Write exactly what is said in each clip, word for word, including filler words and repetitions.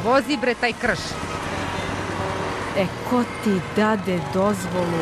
vozi bre taj krš. E, ko ti dade dozvolu?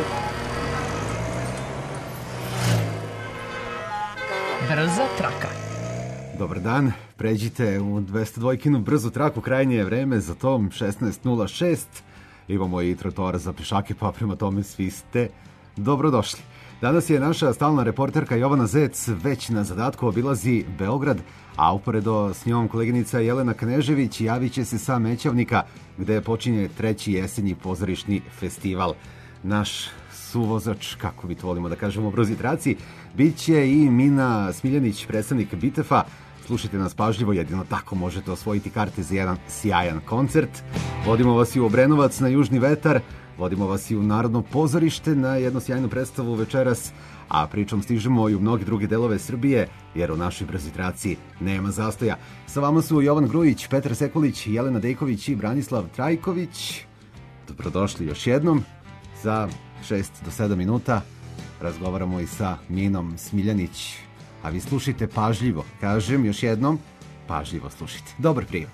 Brza traka. Dobar dan, pređite u dvesta dva brzu traku, krajnje je vreme za tom, šesnaest nula šest. Imamo i trotoar za pešake, pa prema tome svi ste dobrodošli. Danas je naša stalna reporterka Jovana Zec već na zadatku, obilazi Beograd, a uporedo s njom koleginica Jelena Knežević javit će se sa Mećavnika, gde počinje treći jesenji pozorišni festival. Naš suvozač, kako mi to volimo da kažemo u brzi traci, bit će i Mina Smiljanić, predstavnik Bitefa. Slušajte nas pažljivo, jedino tako možete osvojiti karte za jedan sjajan koncert. Vodimo vas i u Obrenovac na Južni vetar, vodimo vas i u Narodno pozorište na jednu sjajnu predstavu večeras, a pričom stižemo i u mnogi druge delove Srbije, jer u našoj brzi traci nema zastoja. Sa vama su Jovan Grujić, Petar Sekulić, Jelena Dejković i Branislav Trajković. Dobrodošli još jednom. Za šest do sedam minuta razgovaramo i sa Minom Smiljanić. A vi slušajte pažljivo. Kažem još jednom, pažljivo slušajte. Dobar prijem.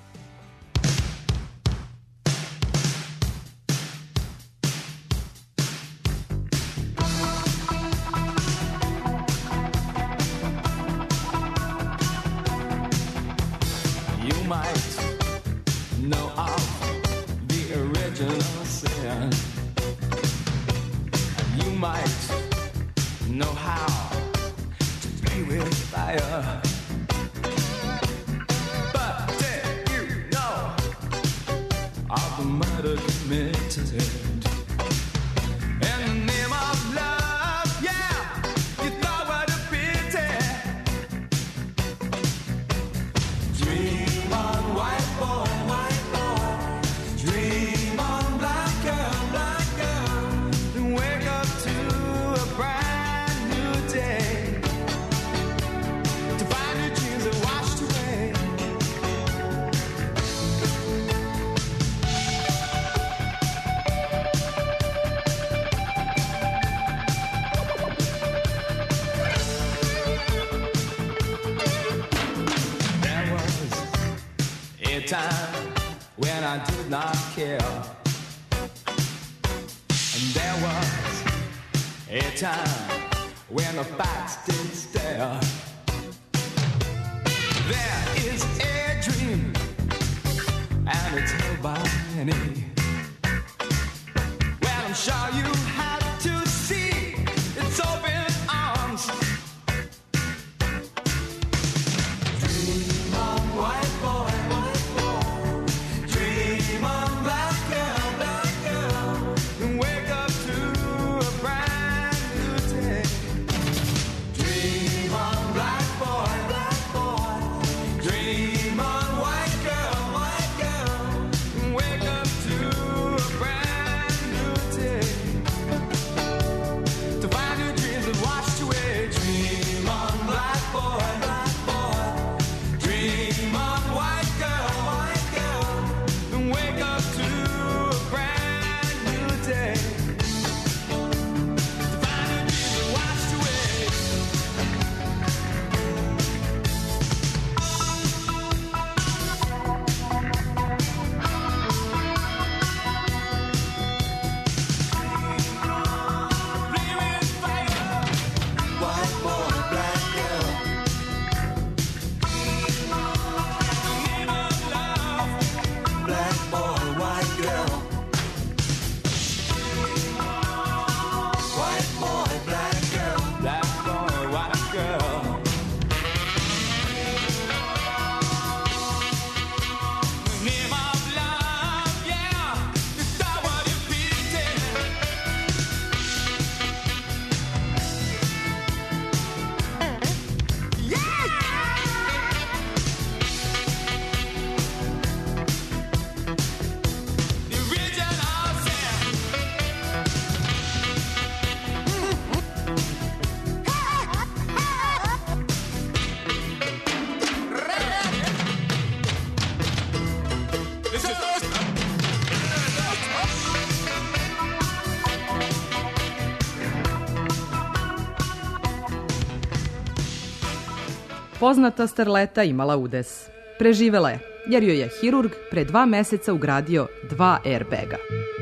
Poznata starleta imala udes. Preživela je jer joj je hirurg pre dva meseca ugradio dva airbaga.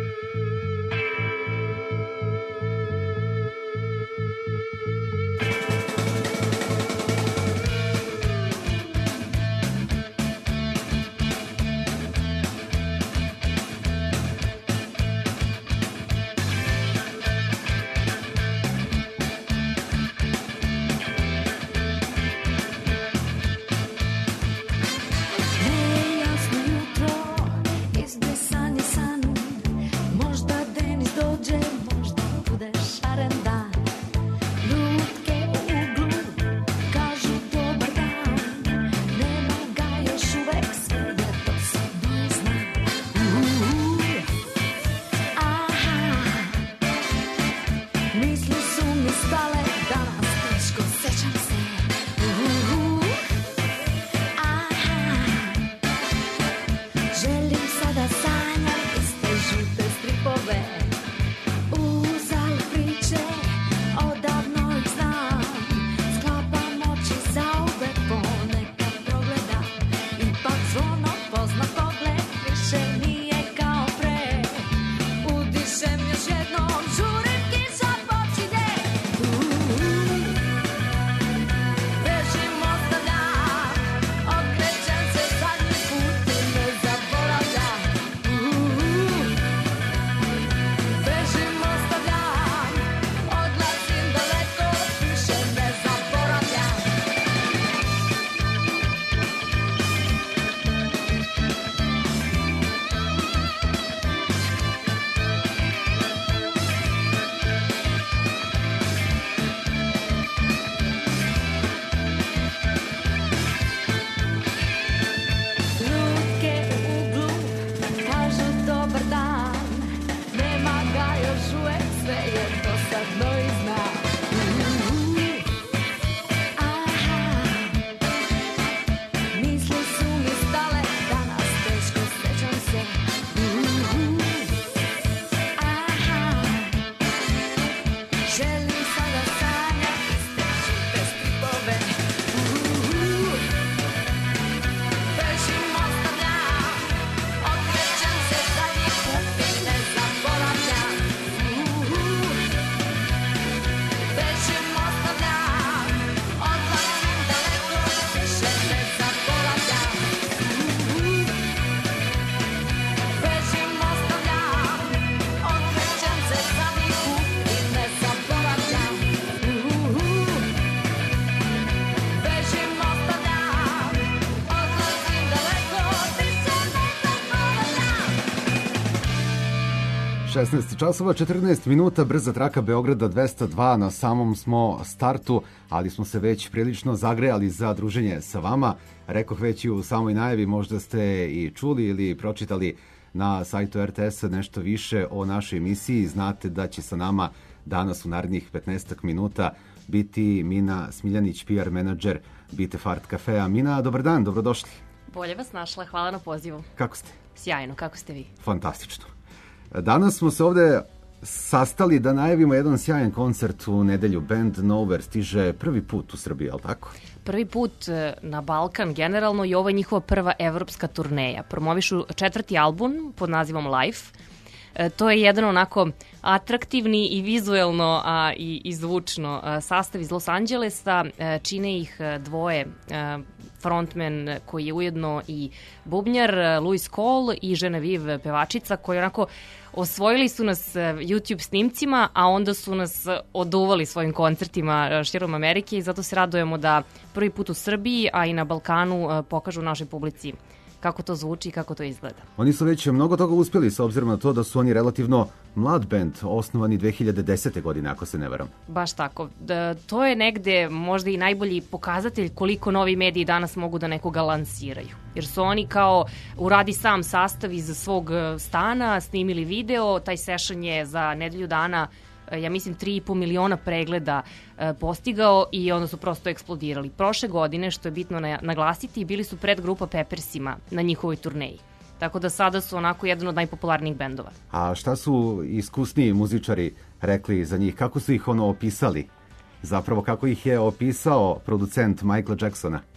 šesnaest časova, četrnaest minuta, brza traka Beograda dvesta dva, na samom smo startu, ali smo se već prilično zagrejali za druženje sa vama. Rekoh već i u samoj najavi, možda ste i čuli ili pročitali na sajtu er te es-a nešto više o našoj emisiji. Znate da će sa nama danas u narednih petnaest minuta biti Mina Smiljanić, P R menadžer Bitefart kafea. Mina, dobar dan, dobrodošli. Bolje vas našla, hvala na pozivu. Kako ste? Sjajno, kako ste vi? Fantastično. Danas smo se ovde sastali da najavimo jedan sjajan koncert u nedelju. Band Nowhere stiže prvi put u Srbiji, ali tako? Prvi put na Balkan generalno i ovo je njihova prva evropska turneja. Promovišu četvrti album pod nazivom Life. E, to je jedan onako atraktivni i vizuelno a, i, i zvučno a, sastav iz Los Angelesa. E, čine ih dvoje, a, frontman koji je ujedno i bubnjar, Louis Cole, i Genevieve, pevačica, koji onako osvojili su nas YouTube snimcima, a onda su nas oduvali svojim koncertima širom Amerike i zato se radujemo da prvi put u Srbiji, a i na Balkanu pokažu našoj publici kako to zvuči i kako to izgleda. Oni su već mnogo toga uspjeli, s obzirom na to da su oni relativno mlad band, osnovani dve hiljade desete. godine, ako se ne varam. Baš tako. Da, to je negde možda i najbolji pokazatelj koliko novi mediji danas mogu da nekoga lansiraju. Jer su oni kao uradi sam sastav iz svog stana, snimili video, taj session je za nedelju dana, ja mislim, tri i po miliona pregleda e, postigao i onda su prosto eksplodirali. Prošle godine, što je bitno na, naglasiti, bili su pred grupa Peppersima na njihovoj turneji. Tako da sada su onako jedan od najpopularnijih bendova. A šta su iskusniji muzičari rekli za njih? Kako su ih ono opisali? Zapravo kako ih je opisao producent Michaela Jacksona?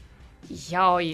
Jaoj,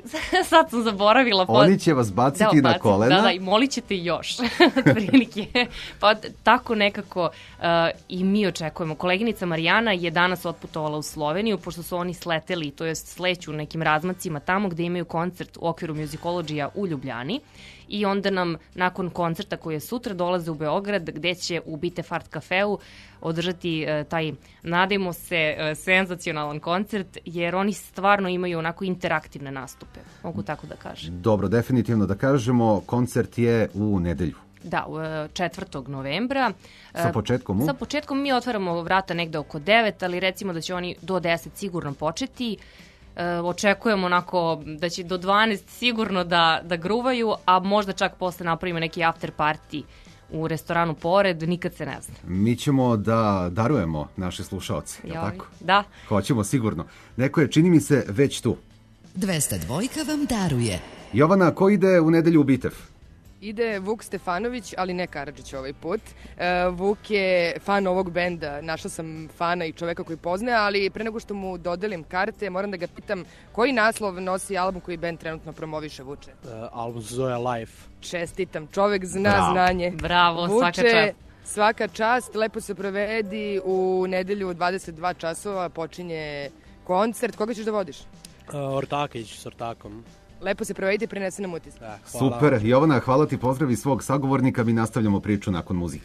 sad sam zaboravila. Oni će vas baciti da, na kolena. Da, da, i molit ćete još, prilike. Pa tako nekako uh, i mi očekujemo. Koleginica Marijana je danas otputovala u Sloveniju, pošto su oni sleteli, to jest sleću nekim razmacima tamo gde imaju koncert u okviru Musicology-a u Ljubljani. I onda nam nakon koncerta koji je sutra dolaze u Beograd, gde će u Bitefart kafeu održati uh, taj, nadajmo se, uh, senzacionalan koncert, jer oni stvarno imaju onako interaktivne nastupe, mogu tako da kažem. Dobro, definitivno da kažemo, koncert je u nedelju. Da, četvrtog novembra. Sa početkom u? Sa početkom mi otvaramo vrata negde oko devet, ali recimo da će oni do deset sigurno početi. E, očekujemo onako da će do dvanaest sigurno da, da gruvaju, a možda čak posle napravimo neki after party u restoranu pored, nikad se ne zna. Mi ćemo da darujemo naše slušaoce, je li tako? Da. Hoćemo sigurno. Neko je, čini mi se, već tu. dvesta dvojka vam daruje. Jovana, ko ide u nedelju u Bitev? Ide Vuk Stefanović, ali ne Karadžić ovaj put. E, Vuk je fan ovog benda, našla sam fana i čoveka koji poznaje, ali pre nego što mu dodelim karte, moram da ga pitam koji naslov nosi album koji bend trenutno promoviše, Vuče? Uh, album se zove Life. Čestitam, čovek zna Bravo. znanje. Bravo, Vuče, svaka čast. Svaka čast, lepo se provedi, u nedelju u dvadeset dva časova počinje koncert. Koga ćeš da vodiš? Uh, Ortakić s Ortakom. Lepo se provedite i prenese nam utisak. Da, hvala. Super, Jovana, hvala ti, pozdravi svog sagovornika, mi nastavljamo priču nakon muzike.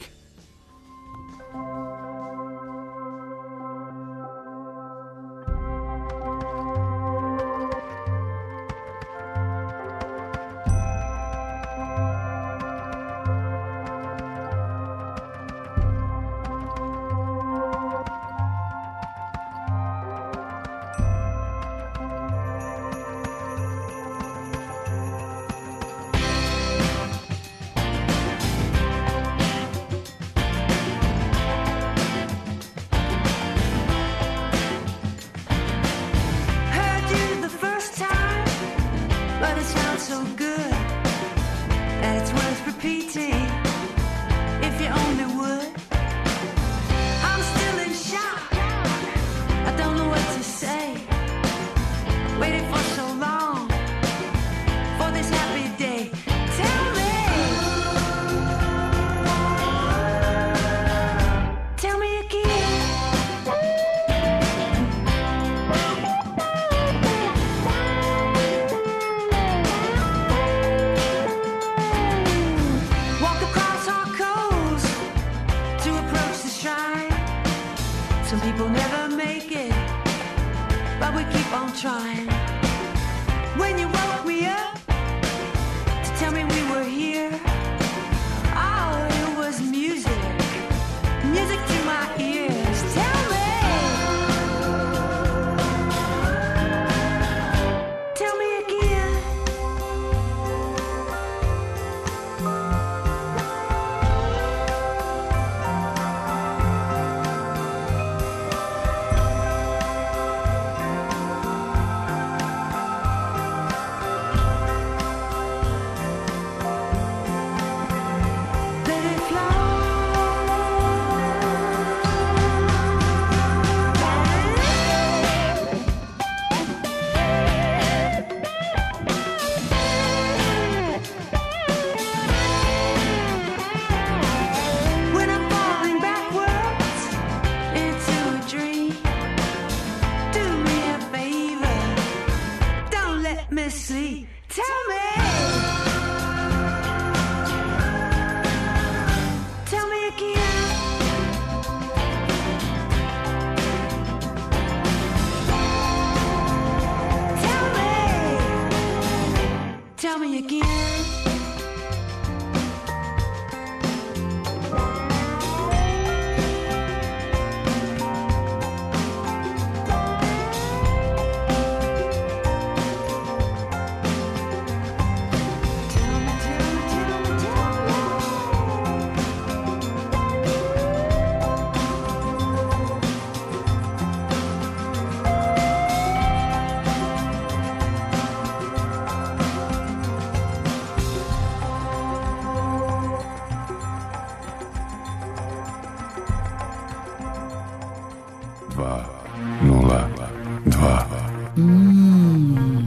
dva, nula, dva. Mmm,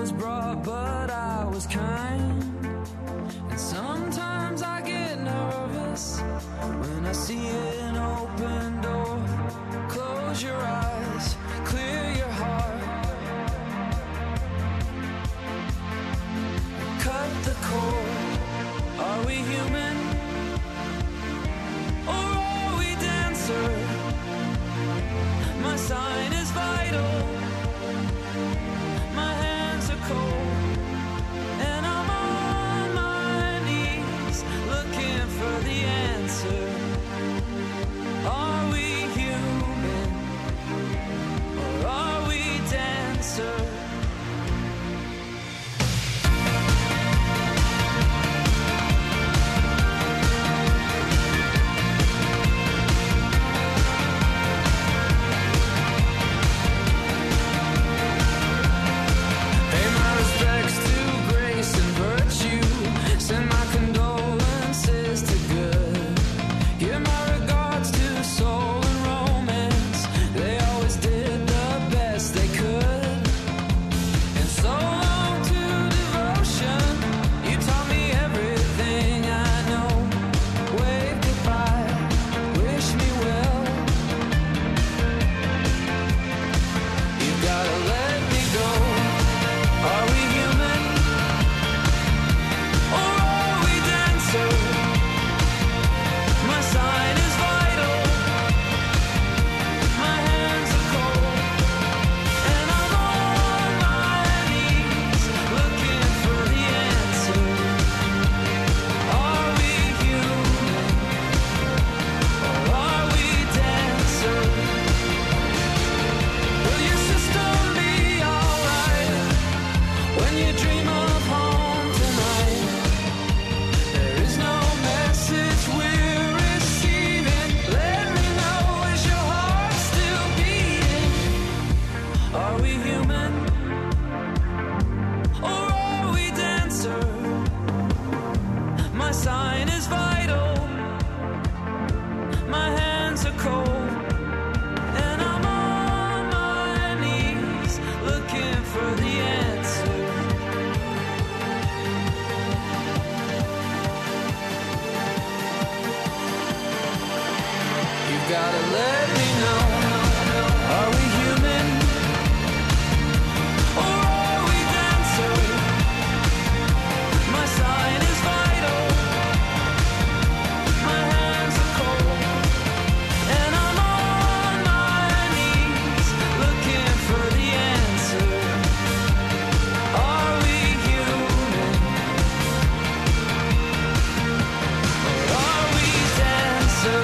was brought, but I was kind. And sometimes I get nervous when I see an open door. Close your eyes, clear your heart. Cut the cord. Are we human? Or are we dancer? My sign is vital. My hands are cold. And I'm on my knees looking for the answer. Are we human? Or are we dancer? Send my condolences to good. Give my regards to soul and romance. They always did the best they could. And so long to devotion. You taught me everything I know. Wave goodbye, wish me well. You gotta let me go. Are we human? My sign is vital. My hands are cold. And I'm on my knees looking for the answer. Are we human? Or are we dancer? Will your system be alright when you dream of home tonight? There is no message we're receiving. Let me know, is your heart still beating? Are we human? Or are we dancer? My sign is vital. My hands are cold. And I'm on my knees looking for the answer. You gotta let me know. Are we human? Or are we dancer? My sign is vital. My hands are cold. And I'm on my knees looking for the answer. Are we human? Or are we dancer?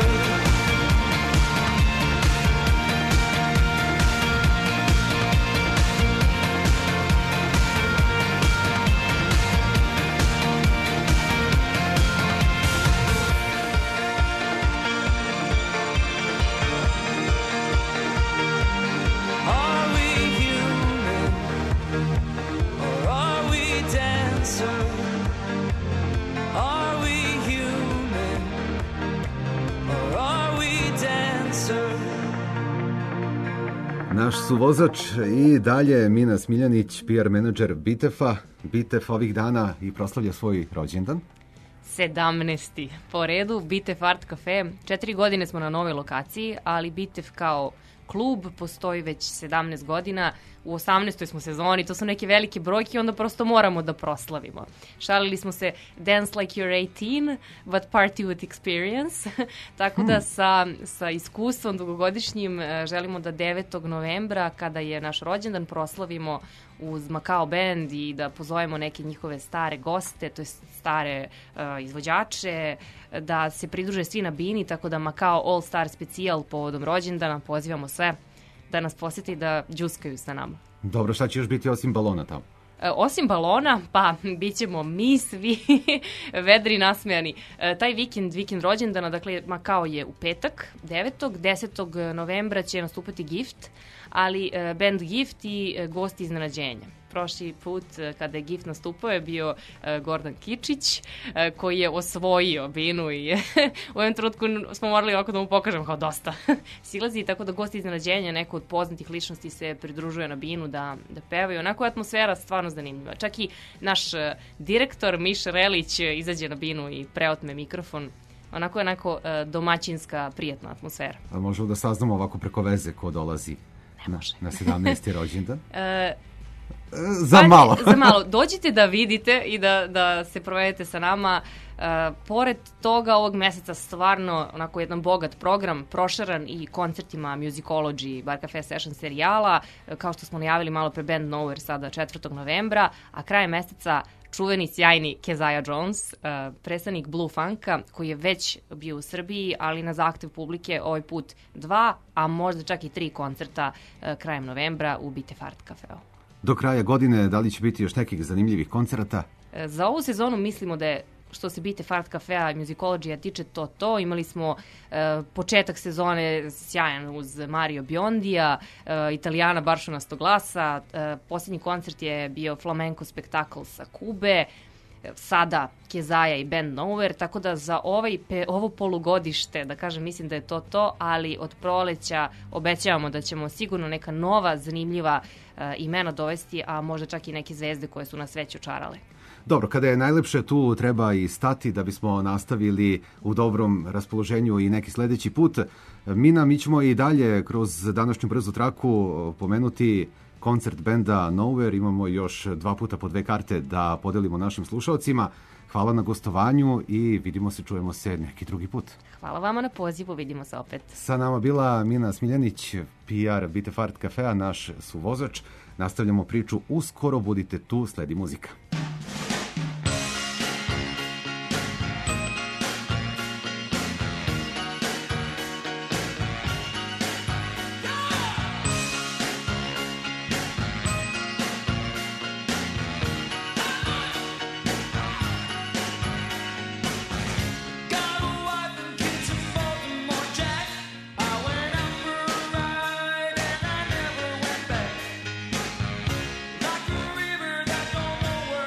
Are we human? Or are we dancer? Are we human? Or are we dancer? Naš suvozač i dalje Mina Smiljanić, P R menadžer Bitefa. Bitef ovih dana i proslavlja svoj rođendan. sedamnaesti po redu, Bitef Art Cafe. Četiri godine smo na novoj lokaciji, ali Bitef kao klub postoji već sedamnaest godina. U osamnaestoj smo sezoni, to su neke velike brojke, onda prosto moramo da proslavimo. Šalili smo se dance like you're eighteen, but party with experience. Tako da sa, sa iskustvom dugogodišnjim želimo da devetog novembra, kada je naš rođendan, proslavimo uz Macao Band i da pozovemo neke njihove stare goste, to je stare uh, izvođače, da se pridruže svi na bini, tako da Macao All Star specijal povodom rođendana, pozivamo sve da nas posjeti da džuskaju sa nama. Dobro, šta će još biti osim balona tamo? E, osim balona, pa bit ćemo mi svi vedri nasmejani. E, taj vikend, vikend rođendana, dakle Macao je u petak, devetog desetog novembra će nastupati Gift, ali e, band Gift i e, gosti iznenađenja. Prošli put e, kada je Gift nastupao je bio e, Gordan Kičić e, koji je osvojio binu i u jednom trenutku smo morali ovako da mu pokažemo kao dosta silazi, tako da gosti iznenađenja, neko od poznatih ličnosti se pridružuje na binu da, da pevaju. Onako je atmosfera stvarno zanimljiva. Čak i naš e, direktor Miša Relić e, izađe na binu i preotme mikrofon. Onako je onako e, domaćinska, prijatna atmosfera. A možemo da saznamo ovako preko veze ko dolazi na, na sedamnaesti rođendan? E, Za Pa, malo. za malo. Dođite da vidite i da, da se provedete sa nama. Uh, pored toga ovog meseca stvarno onako jedan bogat program, prošaran i koncertima Musicology, Bar Cafe Session serijala, kao što smo najavili malo pre Band Nowhere sada četvrtog novembra, a krajem meseca čuveni sjajni Keziah Jones, uh, predstavnik Blue Funka, koji je već bio u Srbiji, ali na zahtev publike ovaj put dva, a možda čak i tri koncerta uh, krajem novembra u Bite Fart Cafeu. Do kraja godine, da li će biti još nekih zanimljivih koncerata? E, Za ovu sezonu mislimo da je, što se Bite Fart Cafea i Musicology tiče, to to. Imali smo e, početak sezone sjajan uz Mario Biondija, e, Italijana Baršunastog glasa, e, posljednji koncert je bio Flamenco spektakl sa Kube, e, sada Kezaja i Band Nowhere, tako da za ovaj, pe, ovo polugodište, da kažem, mislim da je to to, ali od proleća obećavamo da ćemo sigurno neka nova, zanimljiva e, imena dovesti, a možda čak i neke zvezde koje su nas već očarale. Dobro, kada je najlepše, tu treba i stati da bismo nastavili u dobrom raspoloženju i neki sledeći put. Mina, mi ćemo i dalje kroz današnju brzu traku pomenuti koncert benda Nowhere. Imamo još dva puta po dve karte da podelimo našim slušalcima. Hvala na gostovanju i vidimo se, čujemo se neki drugi put. Hvala vama na pozivu, vidimo se opet. Sa nama bila Mina Smiljanić, P R Bite Fart Cafea, naš suvozač. Nastavljamo priču uskoro, budite tu, sledi muzika. Got a wife and kids in Baltimore, Jack. I went out for a ride and I never went back. Like a river that don't know where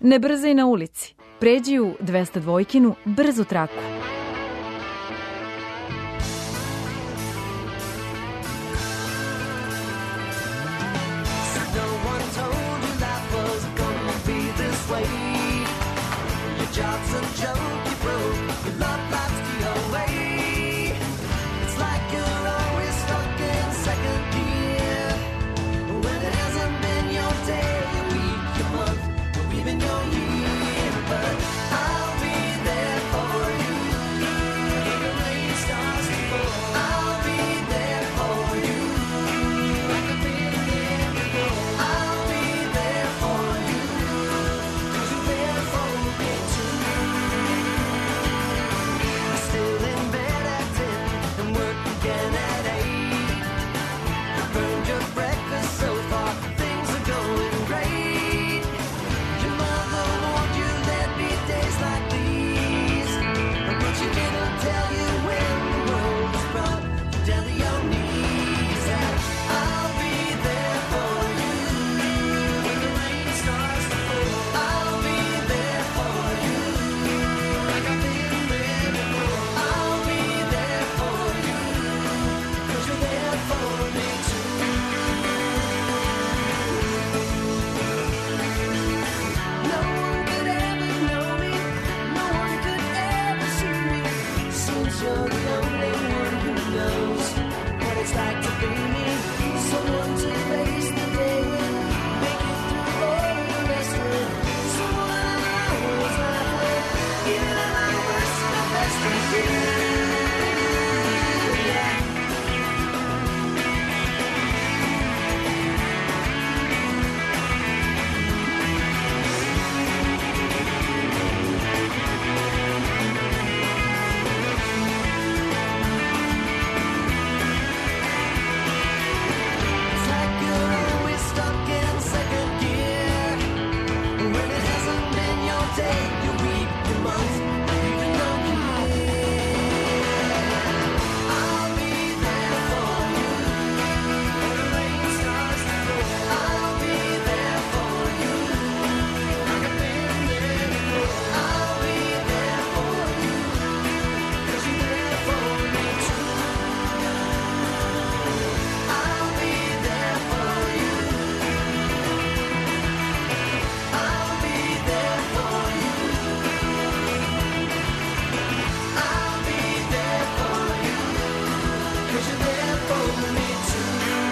Ne brzaj na ulici. Pređi u dvesta dvojkinu brzu traku. Job's a joke you broke, your love life's the away. It's like you're always stuck in second gear. When it hasn't been your day, your week, your month, or even your year. But I'll be there for you when the rain starts to fall. I'll be there for you like I've been there before. I'll be there for you 'cause you're there for me too. Still in bed at ten and work again at eight. You burned your breakfast so far, things are going great. Your mother warned you there'd be days like these, but she didn't tell you when the world was brought down to your knees. And I'll be there for you when the rain starts to fall. I'll be there for you like I've been there before. I'll be there for you 'cause you're there for me too. No one could ever know me, no one could ever see me. Seems you're the only one who knows what it's like to be me. Someone to face the day and make it through all the rest of it. Someone I always laugh with, even at my worst, my best with you. Yeah. It's like you're always stuck in second gear. When it hasn't been your day, your week, your month, even your year. I'll be there for you when the rain starts to fall. I'll be there for you like I've been there before. I'll be there for you 'cause you're there for me too. I'll be there for you. I'll be there for you. I'll be there for you 'cause you're there for me too.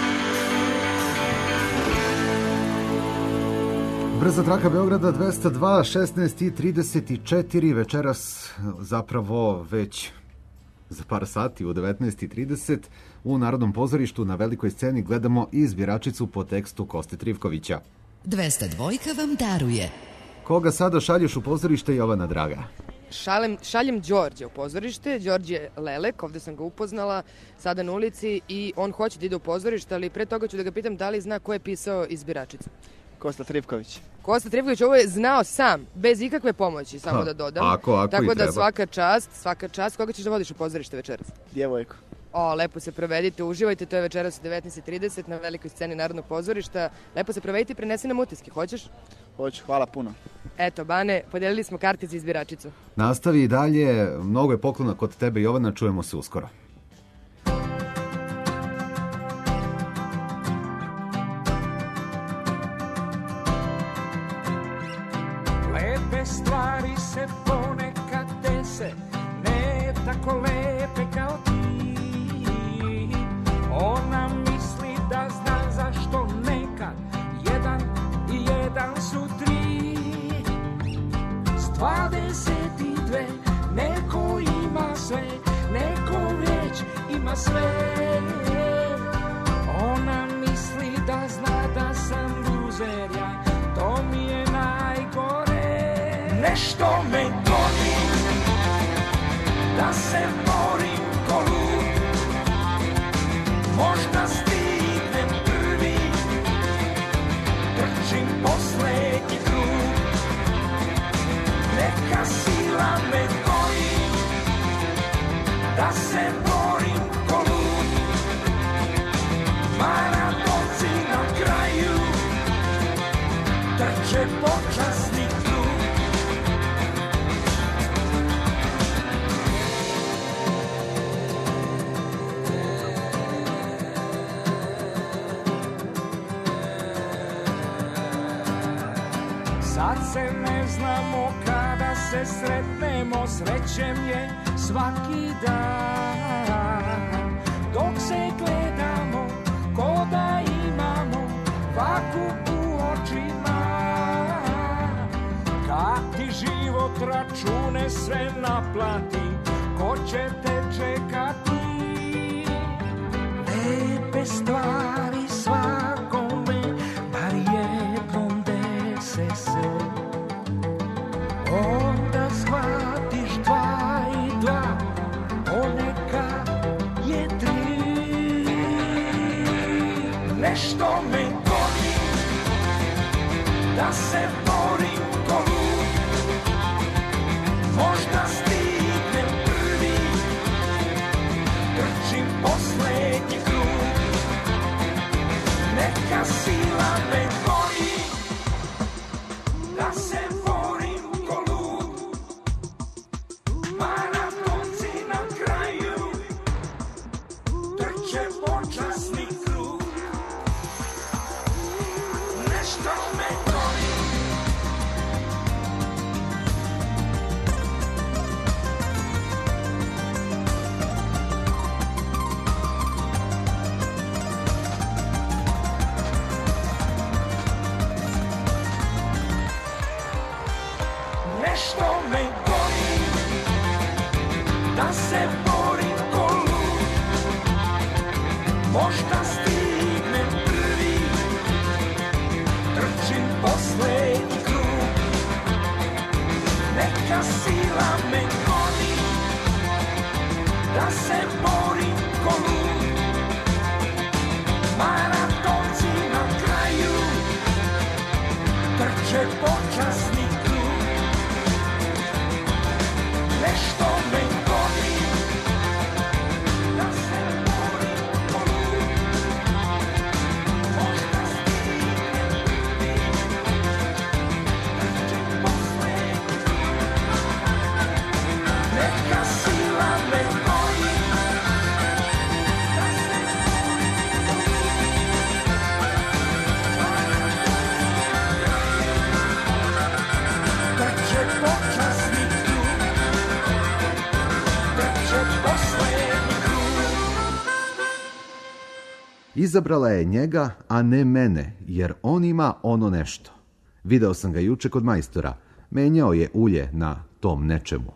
Brza traka Beograda dvesta dva, šesnaest i trideset četiri, večeras zapravo već za par sati u devetnaest i trideset u Narodnom pozorištu na velikoj sceni gledamo Izbiračicu po tekstu Koste Trivkovića. dvesta dvojka vam daruje. Koga sada šalješ u pozorište, Jovana draga? Šalem, šaljem Đorđe u pozorište. Đorđe je Lelek, ovde sam ga upoznala, sada na ulici i on hoće da ide u pozorište, ali pre toga ću da ga pitam da li zna ko je pisao Izbiračicu. Kosta Trivković. Kosta Trivković ovo je znao sam, bez ikakve pomoći, samo Ha, da dodam. ako- ako Tako i da treba. svaka čast, svaka čast. Koga ćeš da vodiš u pozorište večeras? Djevojko. O, lepo se provedite, uživajte, to je večeras u devetnaest i trideset na velikoj sceni Narodnog pozorišta. Lepo se provedite i prenesi nam utiske, hoćeš? Hoću, hvala puno. Eto, Bane, podelili smo karte za Izbiračicu. Nastavi i dalje, mnogo je poklona kod tebe, Jovana, čujemo se uskoro. Lepe stvari se ponekad dese, ne tako lepe kao ti. Ona misli da zna zašto nekad jedan i jedan su tri. S dvadeset i dve neko ima sve, neko već ima sve. Ona misli da zna da sam luzer ja, to mi je najgore. Nešto me goni, da se borim ko lud. Možda stignem prvi, trčim poslednji krug. Neka sila me goni, da se borim ko lud. Maratonci na kraju trče počasni krug. se ne znamo kada se sretnemo, srećem je svaki dan. Dok se gledamo, ko da imamo vaku u očima. Kad ti život račune sve naplati, ko će te čekati? Lepe stvari svakome, bar jednom dese se. Onda shvatiš dva i dva, ponekad je tri. Nešto me goni, da se borim ko lud. Možda stignem prvi, trčim poslednji krug. Neka sila me goni, da se borim ko lud. Maratonci na kraju trče počasni krug. Nešto me goni, nešto me goni, da se borim ko lud. Možda stignem prvi, trčim poslednji krug. Neka sila me goni, da se borim ko lud. Maratonci na kraju trče počasni krug. Nešto me goni, da se borim ko lud. Možda stignem prvi, trčim poslednji krug. Neka sila me goni, da se borim ko lud. Trče počasni krug. Izabrala je njega, a ne mene, jer on ima ono nešto. Video sam ga juče kod majstora. Menjao je ulje na tom nečemu.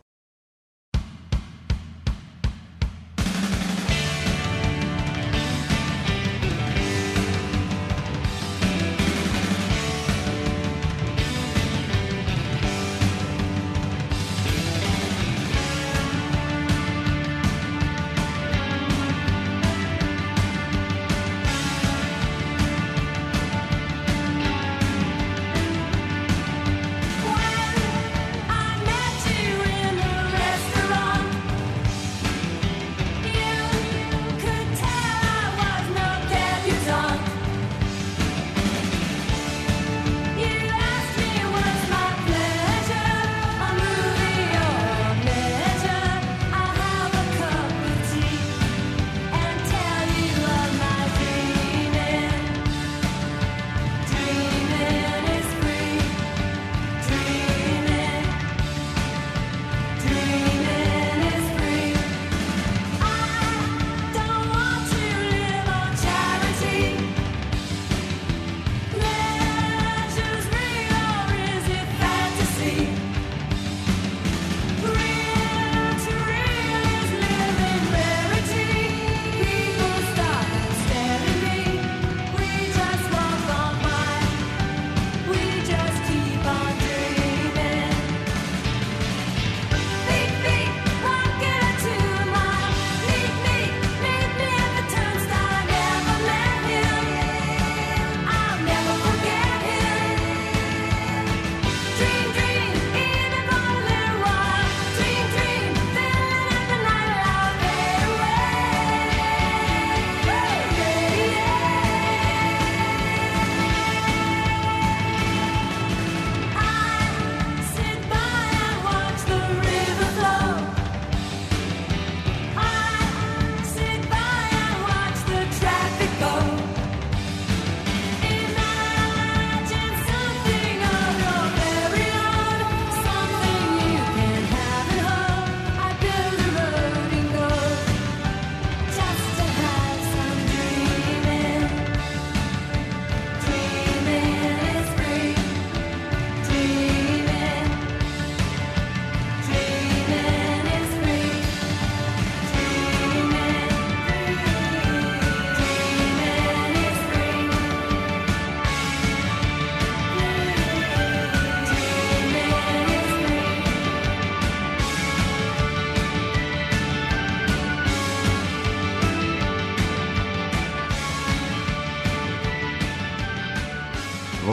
I met you in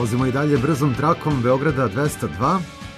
Vozimo i dalje brzom trakom Beograda dvesta dva.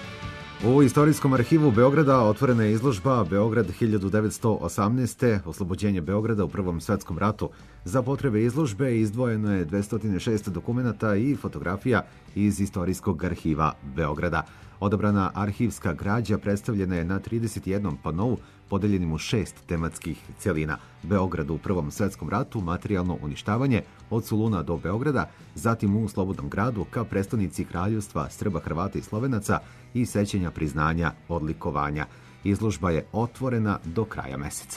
U istorijskom arhivu Beograda otvorena je izložba Beograd hiljadu devetsto osamnaeste. Oslobođenje Beograda u Prvom svetskom ratu. Za potrebe izložbe izdvojeno je dvesta šest dokumenata i fotografija iz istorijskog arhiva Beograda. Odabrana arhivska građa predstavljena je na trideset jednom panou podeljenim u šest tematskih celina. Beograd u Prvom svetskom ratu, materijalno uništavanje od Soluna do Beograda, zatim u Slobodnom gradu ka prestonici kraljevstva Srba, Hrvata i Slovenaca i sećanja, priznanja, odlikovanja. Izložba je otvorena do kraja meseca.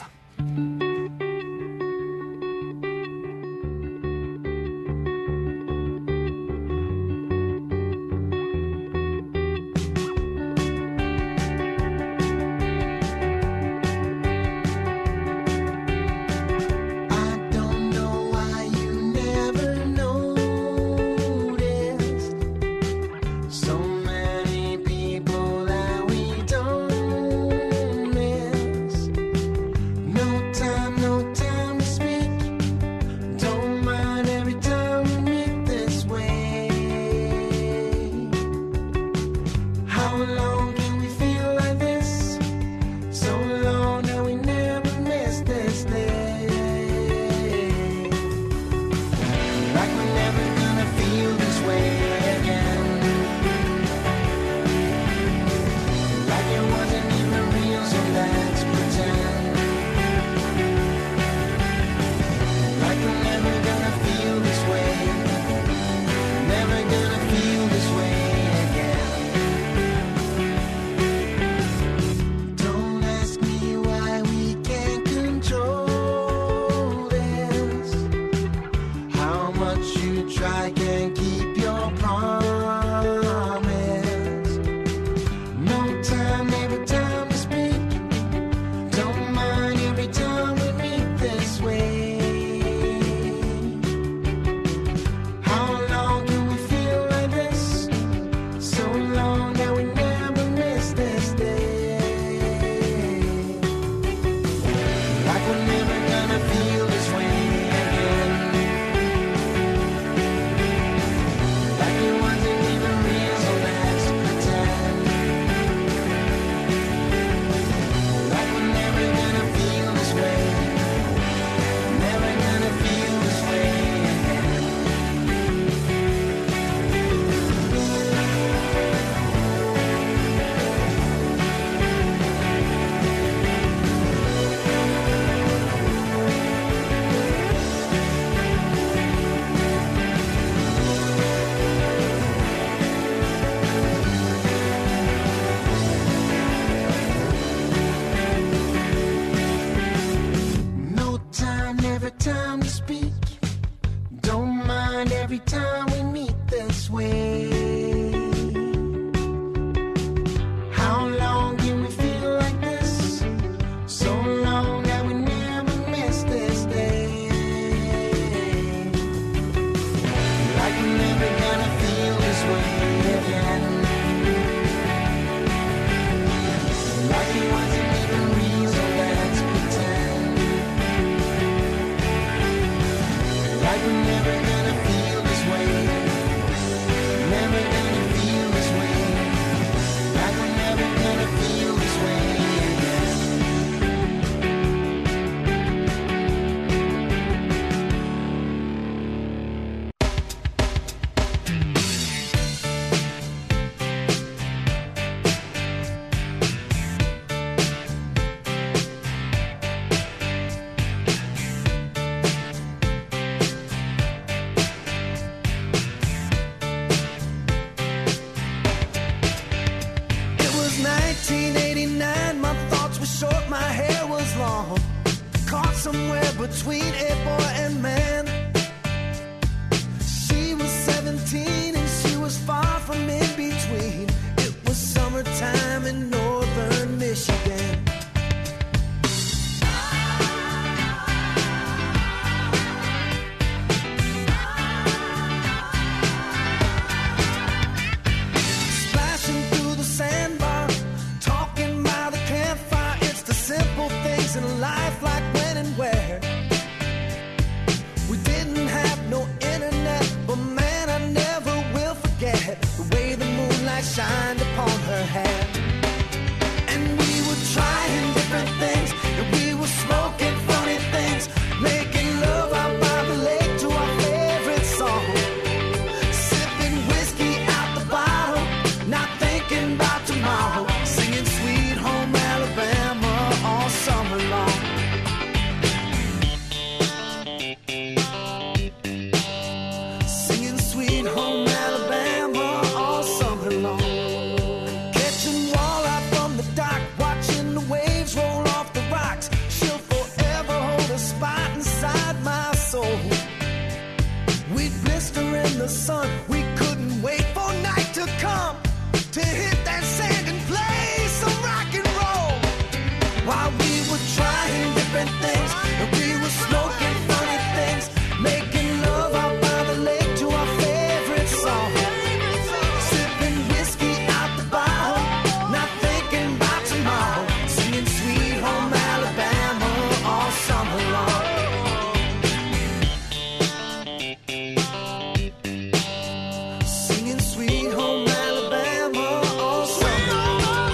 We didn't have no internet, but man, I never will forget. moonlight shined upon her hair. And we were trying different things, and we were smoking funny things, making love out by the lake to our favorite song, sipping whiskey out the bottle, not thinking about tomorrow, singing Sweet Home Alabama all summer long. Singing Sweet Home Alabama all summer long. Catching walleye from the dock, watching the waves roll off the rocks. She'll forever hold a spot inside my soul. We'd blister in the sun, we couldn't wait for night to come to hit that sand and play some rock and roll. While we were trying different things, and we were smoking funny things, making love out by the lake to our favorite song, sipping whiskey out the bottle, not thinking about tomorrow, singing Sweet Home Alabama all summer long. Singing Sweet Home Alabama all summer long.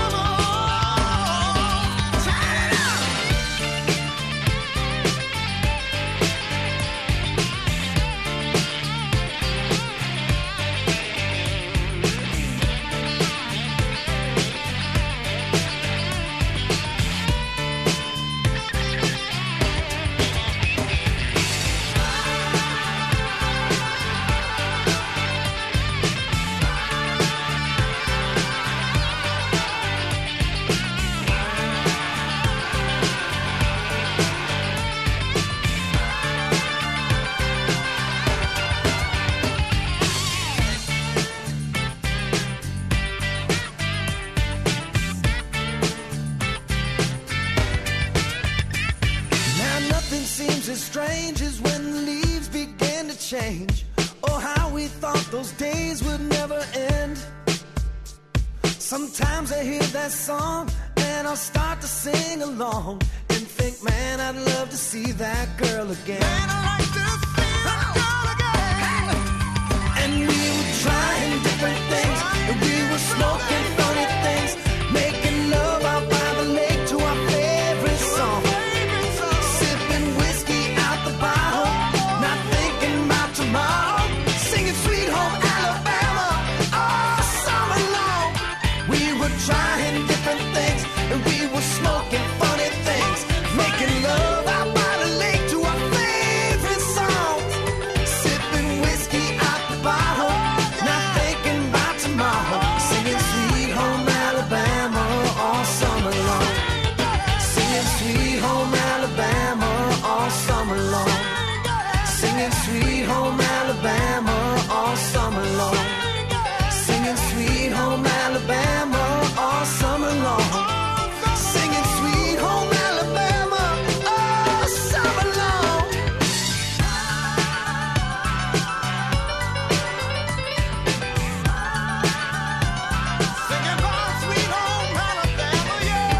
Now nothing seems as strange as when the leaves begin to change. Oh, how we thought those days would never end. Sometimes I hear that song and I'll start to sing along and think, man, I'd love to see that girl again. Man, I'd like to see that girl again. And we were trying different things, and we were smoking funny things, making love out by the lake to our favorite song, sipping whiskey out the bottle, not thinking about tomorrow, singing Sweet Home Alabama all summer long. We were trying different things, and we were smoking funny things, making love out by the lake to our favorite songs, sipping whiskey out the bottle, not thinking about tomorrow, singing Sweet Home Alabama all summer long. Singing Sweet Home Alabama all summer long. Singing Sweet Home Alabama all summer long. Singing Sweet Home Alabama all summer long. Singing Sweet Home Alabama all summer long. Singing about Sweet Home Alabama, yeah.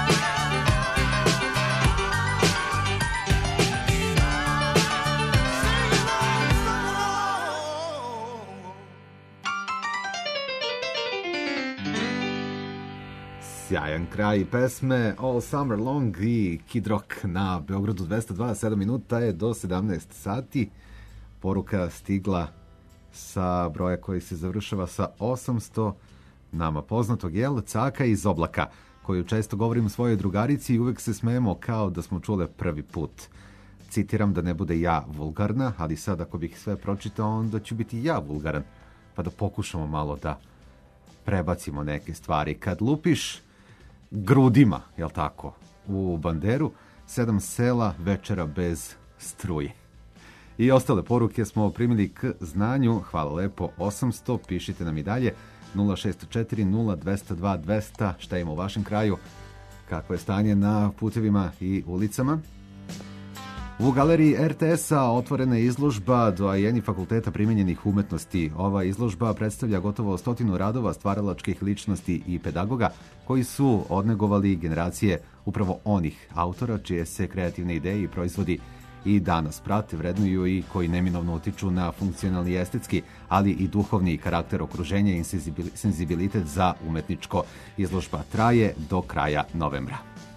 Sjajan kraj pesme All Summer Long i Kid Rock na Beogradu dvesta dvadeset sedam minuta je do sedamnaest sati. Poruka stigla sa broja koji se završava sa osamsto, nama poznatog, jel, Caka iz Oblaka, koju često govorim svojoj drugarici i uvek se smejemo kao da smo čule prvi put. Citiram da ne bude ja vulgarna, ali sad ako bih sve pročitao, onda ću biti ja vulgaran, pa da pokušamo malo da prebacimo neke stvari. Kad lupiš grudima, jel tako, u banderu, sedam sela, večera bez struje. I ostale poruke smo primili k znanju. Hvala lepo. osamsto, pišite nam i dalje. nula šest četiri nula dvesta dva dvesta. Šta ima u vašem kraju? Kako je stanje na putevima i ulicama? U galeriji er te es-a otvorena je izložba doajeni Fakulteta primenjenih umetnosti. Ova izložba predstavlja gotovo stotinu radova stvaralačkih ličnosti i pedagoga koji su odnegovali generacije upravo onih autora čije se kreativne ideje i proizvodi i danas prate, vrednuju i koji neminovno utiču na funkcionalni i estetski, ali i duhovni karakter okruženja i senzibilitet za umetničko. Izložba traje do kraja novembra.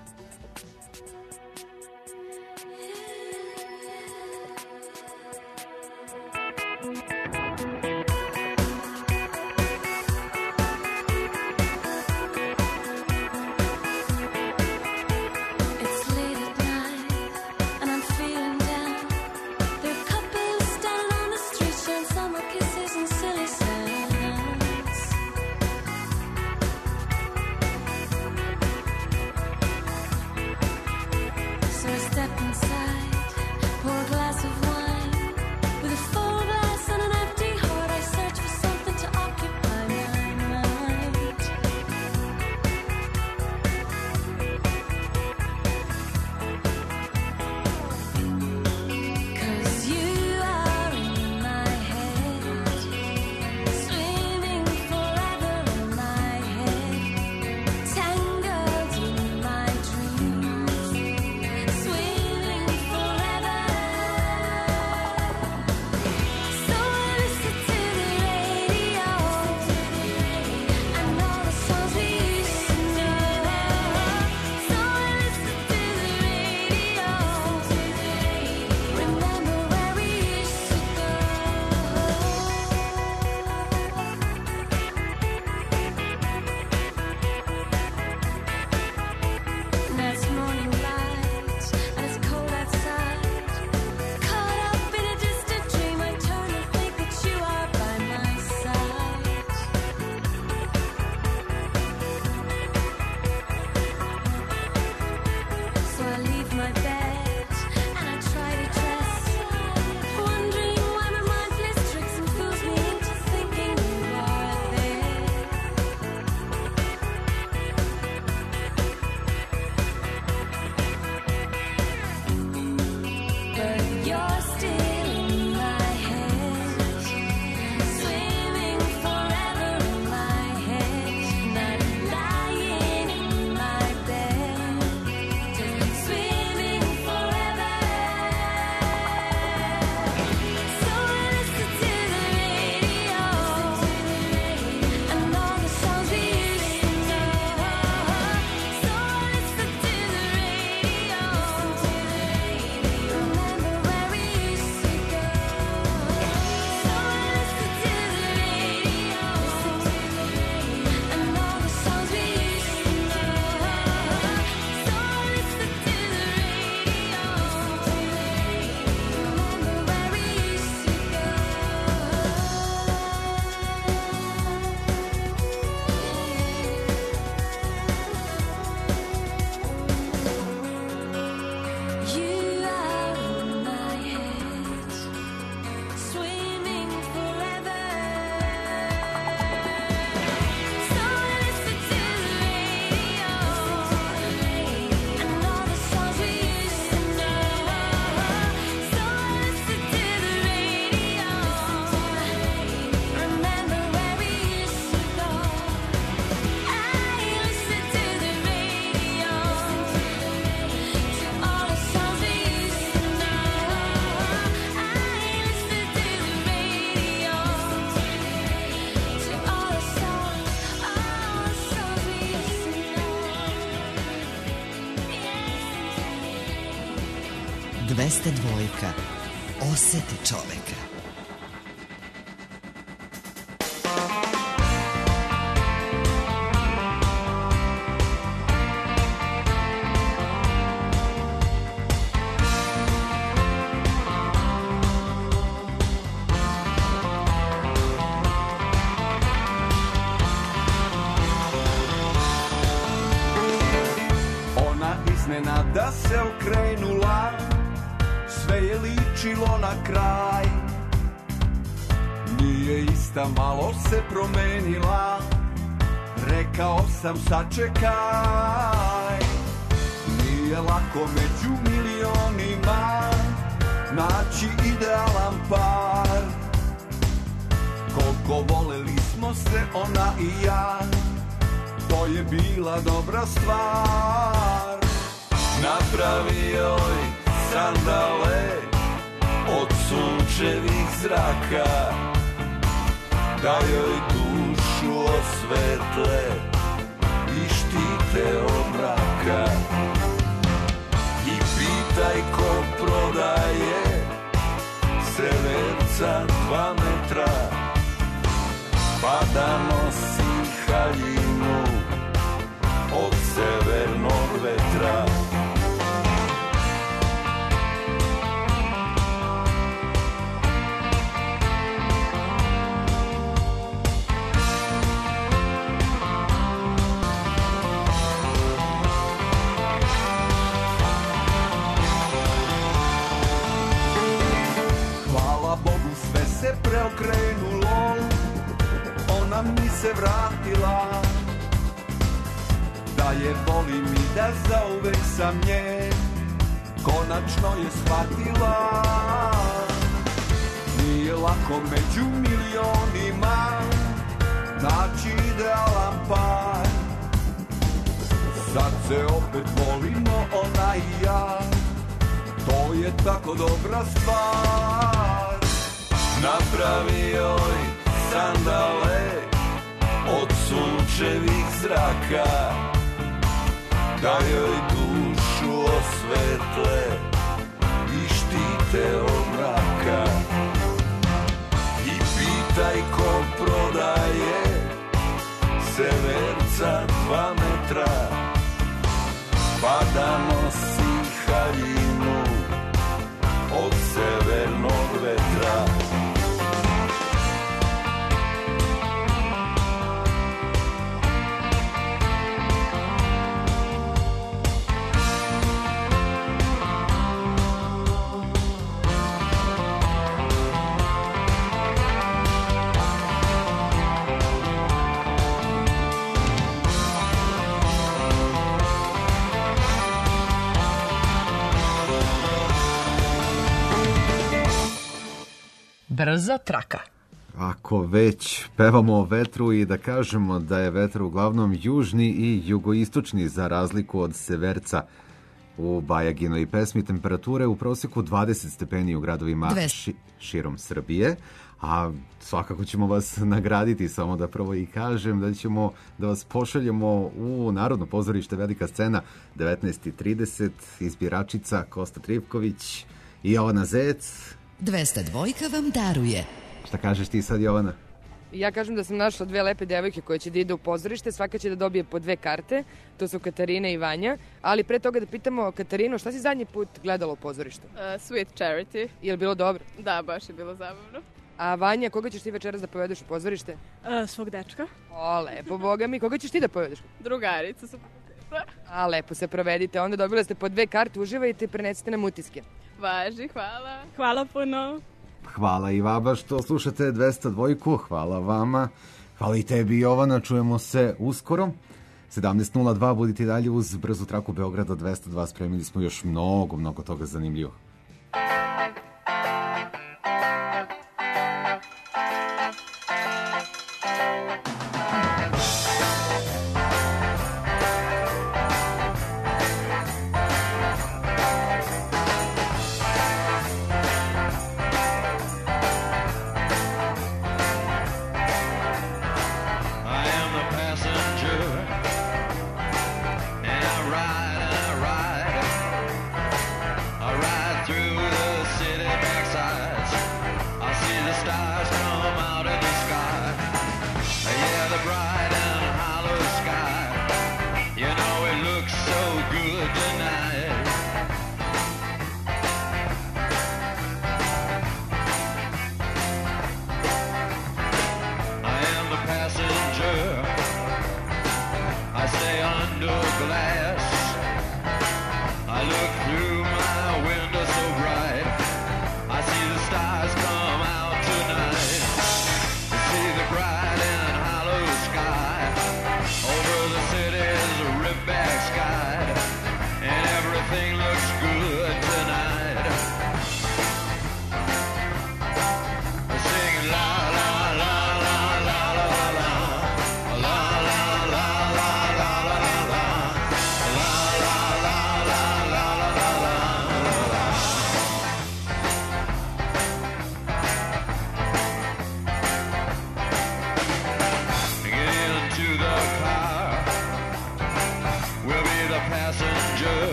dvesta dva. Oseti čoveka. Ona iznenada se okrenula, sve je ličilo na kraj. Nije ista, malo se promenila, rekao sam sačekaj. Nije lako među milionima naći idealan par. Koliko voleli smo se ona i ja, to je bila dobra stvar. Napravi joj sandale sunčevih zraka, da joj dušu osvetle i štite od mraka. I pitaj ko prodaje severca dva metra, pa da nosi haljinu od severnog vetra. Se preokrenulo, ona mi se vratila, da je volim i da zauvek sam nje, konačno je shvatila. Nije lako među milionima naći idealan par, sad se opet volimo ona i ja, to je tako dobra stvar. Napravi joj sandale od sunčevih zraka, da joj dušu osvetle i štite od mraka. I pitaj ko prodaje severca dva metra, pa da nosi haljinu od severnog vetra. Brza traka. Ako već pevamo o vetru i da kažemo da je vetar uglavnom južni i jugoistočni za razliku od severca u Bajaginoj pesmi, temperature u prosjeku dvadeset stepeni u gradovima ši, širom Srbije, a svakako ćemo vas nagraditi, samo da prvo i kažem da ćemo da vas pošaljemo u Narodno pozorište Velika scena devetnaest i trideset, izbiračica Kosta Trivković i Jovana Zec. dvesta dvojka vam daruje. Šta kažeš ti sad, Jovana? Ja kažem da sam našla dve lepe devojke koje će da ide u pozorište, svaka će da dobije po dve karte, to su Katarina i Vanja, ali pre toga da pitamo Katarinu, šta si zadnji put gledala u pozorištu? Uh, Sweet Charity. Je li bilo dobro? Da, baš je bilo zabavno. A Vanja, koga ćeš ti večeras da povedeš u pozorište? Uh, svog dečka. O, lepo, boga mi, koga ćeš ti da povedeš? Drugarica sa A, lepo se provedite, onda dobila ste po dve karte, uživajte i prenesite nam utiske. Važi, hvala. Hvala puno. Hvala i vama što slušate dvesta dvojku, hvala vama. Hvala i tebi, Jovana, čujemo se uskoro. sedamnaest nula dva, budite dalje uz brzu traku Beograda dvesta dva, spremili smo još mnogo, mnogo toga zanimljivo. Through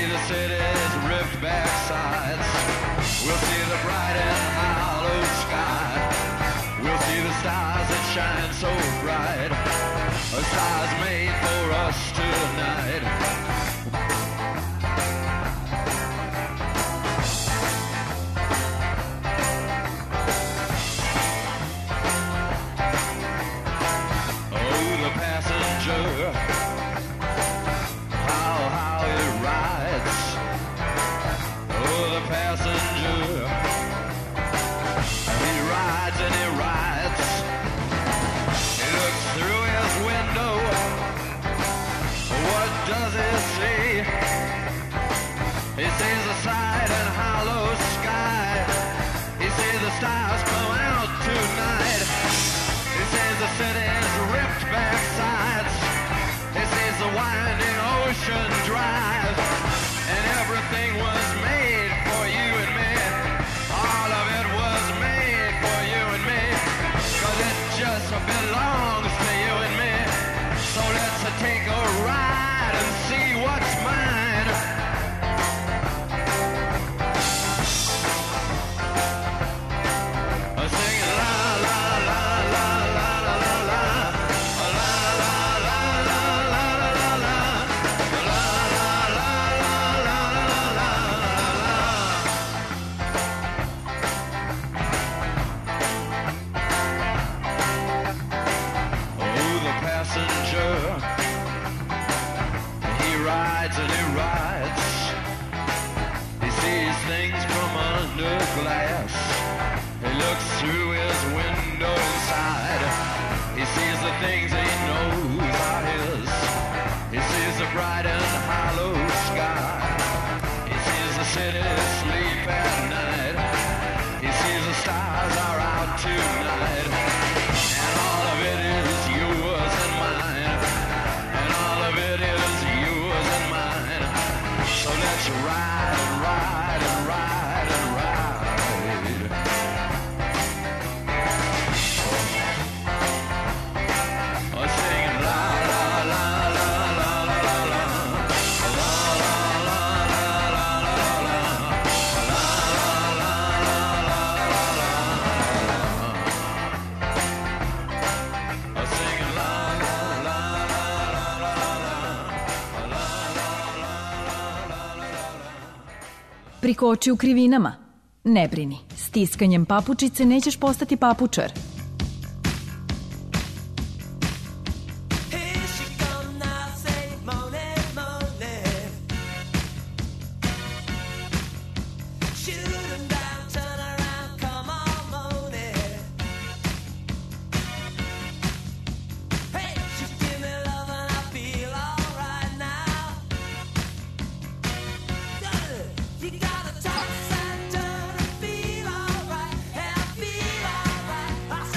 the city's ripped back sides. We'll see the bright and hollow sky. We'll see the stars that shine so bright. A stars made for us tonight. Oh, the passenger, how, how it rides. Oh, the passenger, he rides and he rides. He looks through his window. What does he see? He sees a side and hollow sky. He sees the stars come out tonight. He sees the city's ripped back sides. He sees the winding ocean drive. And everything was made for you and me. All of it was made for you and me. 'Cause it just belongs to you and me. So let's take a ride and see what's mine. Singing la la la la la la la la. La la la la la la la la. La la la la la la la la. Oh, the passenger, he rides and he rides. He sees things from under glass. He looks through his window inside. He sees the things he knows are his. He sees the bright and hollow sky. He sees the city sleep at night. He sees the stars are out tonight. And all of it is yours and mine. And all of it is yours and mine. So let's ride and ride and ride and ride. Oh, singing la la la la la la la la. La la la la la la la la. La la la la la la la. Oh, singing la la la la la la la. La la la la la la. Priko oči u krivinama. Ne brini, stiskanjem papučice nećeš postati papučar. You gotta toss and turn and feel alright, and feel alright.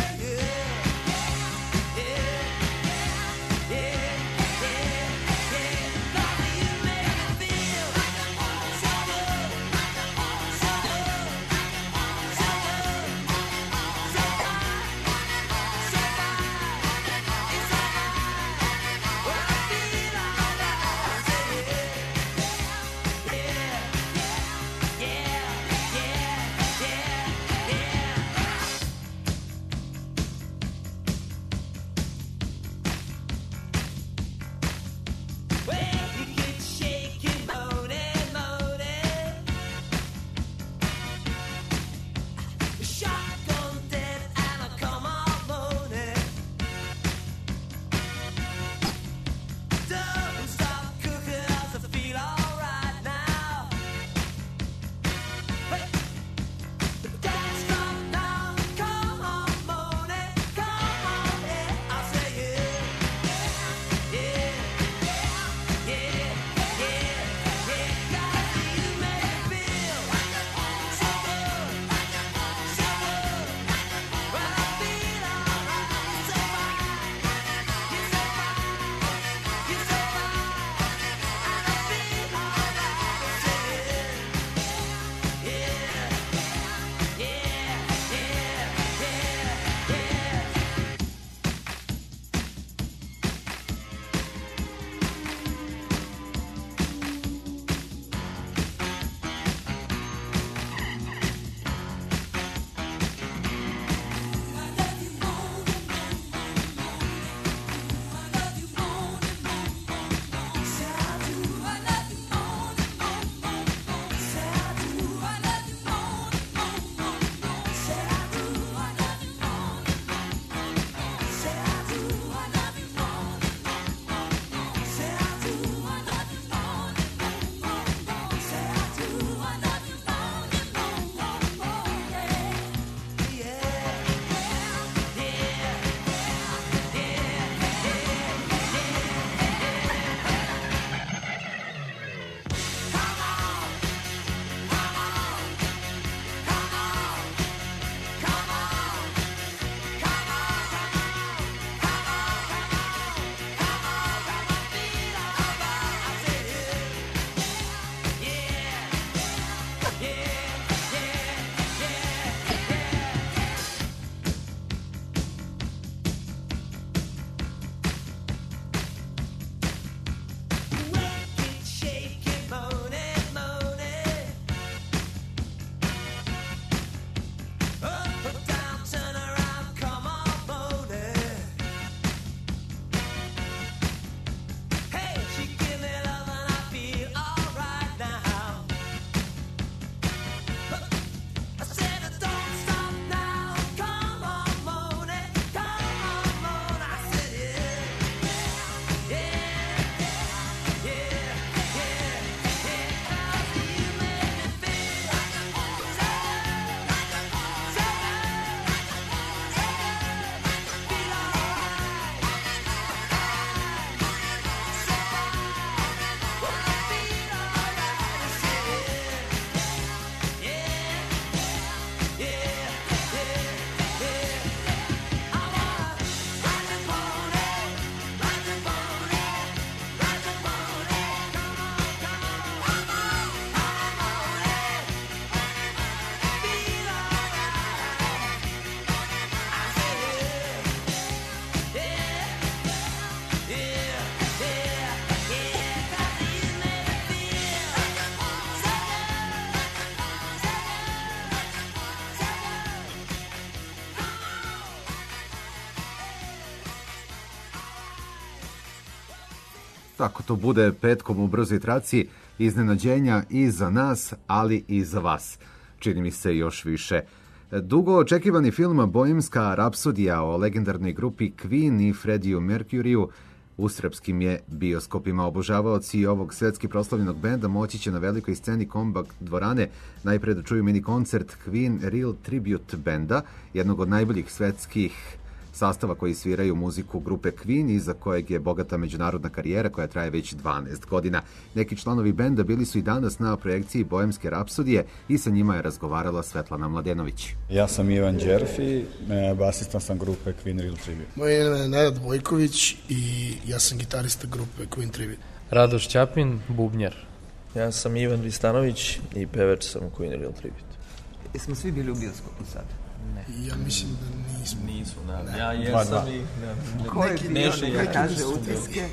tako to bude petkom u brzoj traci, iznenađenja i za nas, ali i za vas. Čini mi se još više. Dugo očekivani film Bohemska rapsodija o legendarnoj grupi Queen i Freddiju Mercuryu u srpskim je bioskopima. Obožavaoci ovog svetski proslavljenog benda moći će na velikoj sceni Kombak dvorane najpre da čuju mini koncert Queen Real Tribute benda, jednog od najboljih svetskih sastava koji sviraju muziku grupe Queen i za kojeg je bogata međunarodna karijera koja traje već dvanaest godina. Neki članovi benda bili su i danas na projekciji Bohemske rapsodije i sa njima je razgovarala Svetlana Mladenović. Ja sam Ivan Đerfi, basista sam grupe Queen Real Tribute. Moje ime je Nenad Vojković i ja sam gitarista grupe Queen Tribute. Radoš Ćapin, bubnjar. Ja sam Ivan Vistanović i pevač sam Queen Real Tribute. Jesmo svi bili u bioskopu sad? Ne. Ja mislim da nismo. Nisu, da. Ja jesam i... Koje je ja kaže utiske?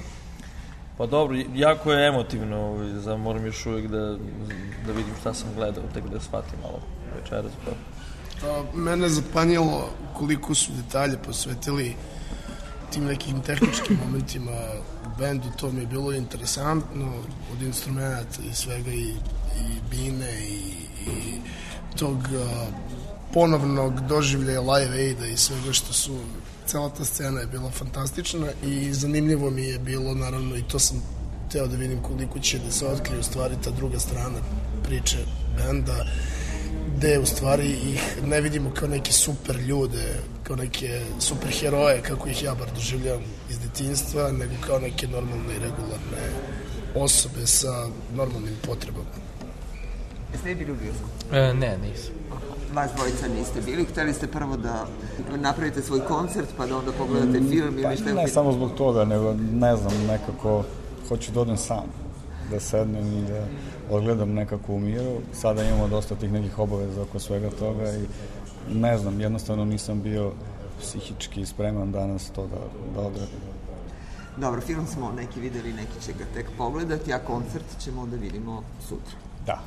Pa dobro, jako je emotivno, za moram još uvijek da, da vidim šta sam gledao, tek da shvatim malo večeras. Pa. A, mene zapanjilo koliko su detalje posvetili tim nekim tehničkim momentima u bendu, to mi je bilo interesantno, od instrumenta i svega, i, i bine i, i tog a, ponovnog doživljaja Live Aida i svega što su, cela ta scena je bila fantastična i zanimljivo mi je bilo, naravno, i to sam teo da vidim koliko će da se otkrije u stvari ta druga strana priče benda, gde u stvari ih ne vidimo kao neke super ljude, kao neke super heroje, kako ih ja bar doživljam iz detinjstva, nego kao neke normalne i regularne osobe sa normalnim potrebama. Jeste li bili u bioskopu? E, ne, nisam. Vas dvojica niste bili, hteli ste prvo da napravite svoj koncert pa da onda pogledate film ili pa, šta je? Ne samo zbog toga, nego ne znam, nekako hoću da odem sam, da sednem i da odgledam nekako u miru. Sada imamo dosta tih nekih obaveza oko svega toga i ne znam, jednostavno nisam bio psihički spreman danas to da, da odradim. Dobro, film smo neki videli, neki će ga tek pogledati, a koncert ćemo da vidimo sutra. Da.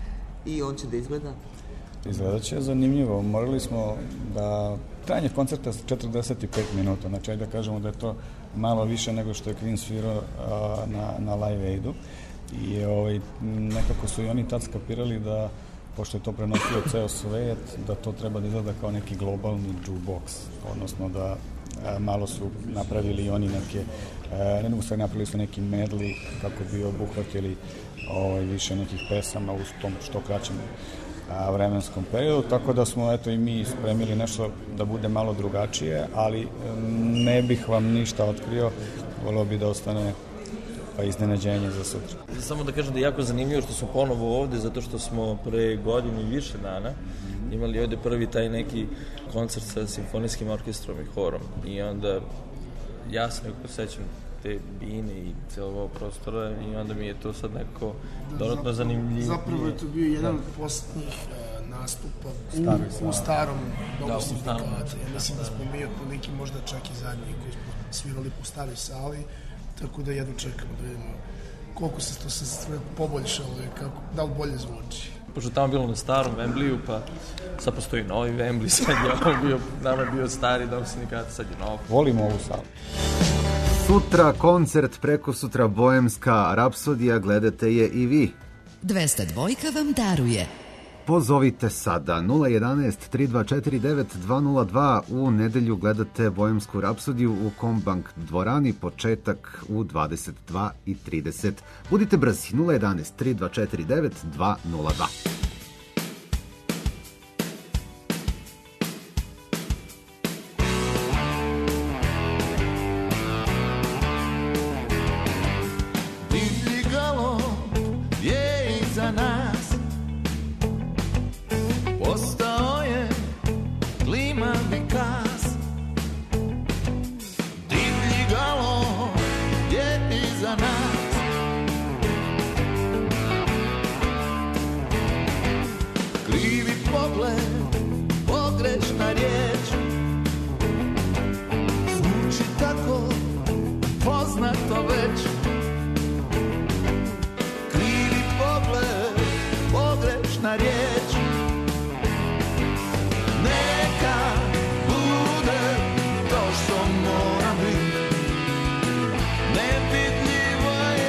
I on će da izgleda? Izgledat će zanimljivo. Morali smo da... Trajanje koncerta je četrdeset pet minuta, znači da kažemo da je to malo više nego što je Queen svirao na, na Live Aidu. I ovaj, nekako su i oni tad skapirali da, pošto je to prenosio ceo svet, da to treba da izgleda kao neki globalni jukebox, odnosno da a, malo su napravili oni neke, a, ne mogu sve napravili su neki medli kako bi obuhvatili ovaj, više nekih pesama u tom što kraćem a, vremenskom periodu, tako da smo eto i mi spremili nešto da bude malo drugačije, ali ne bih vam ništa otkrio, volio bi da ostane pa iznenađenje za sutra. Samo da kažem da je jako zanimljivo što smo ponovo ovde, zato što smo pre godinu i više dana imali ovde prvi taj neki koncert sa simfonijskim orkestrom i horom. I onda ja se nekako sećam te bine i cijelog ovog prostora i onda mi je to sad neko dodatno zanimljivije. Zapravo je to bio jedan od posljednjih uh, nastupa u, u starom domu sindikata. Ja mislim da smo mi otprilike možda čak i zadnji koji smo svirali po staroj sali, tako da jedno čekamo da vidimo koliko se to se sve poboljšalo i kako, da li bolje zvuči. Pošto tamo bilo na starom Wembleyu, pa sad postoji novi Wembley, sad je bio, nama bio stari dom sindikata, sad je nov. Volimo ovu salu. Sutra koncert, preko sutra Bohemska rapsodija, gledate je i vi. dvesta dva vam daruje. Pozovite sada nula jedanaest tri dva četiri devet dva nula dva. U nedelju gledate Bohemsku rapsodiju u Kombank dvorani, početak u dvadeset dva i trideset. Budite brzi, nula jedanaest tri dva četiri devet dva nula dva. Nebitnjiva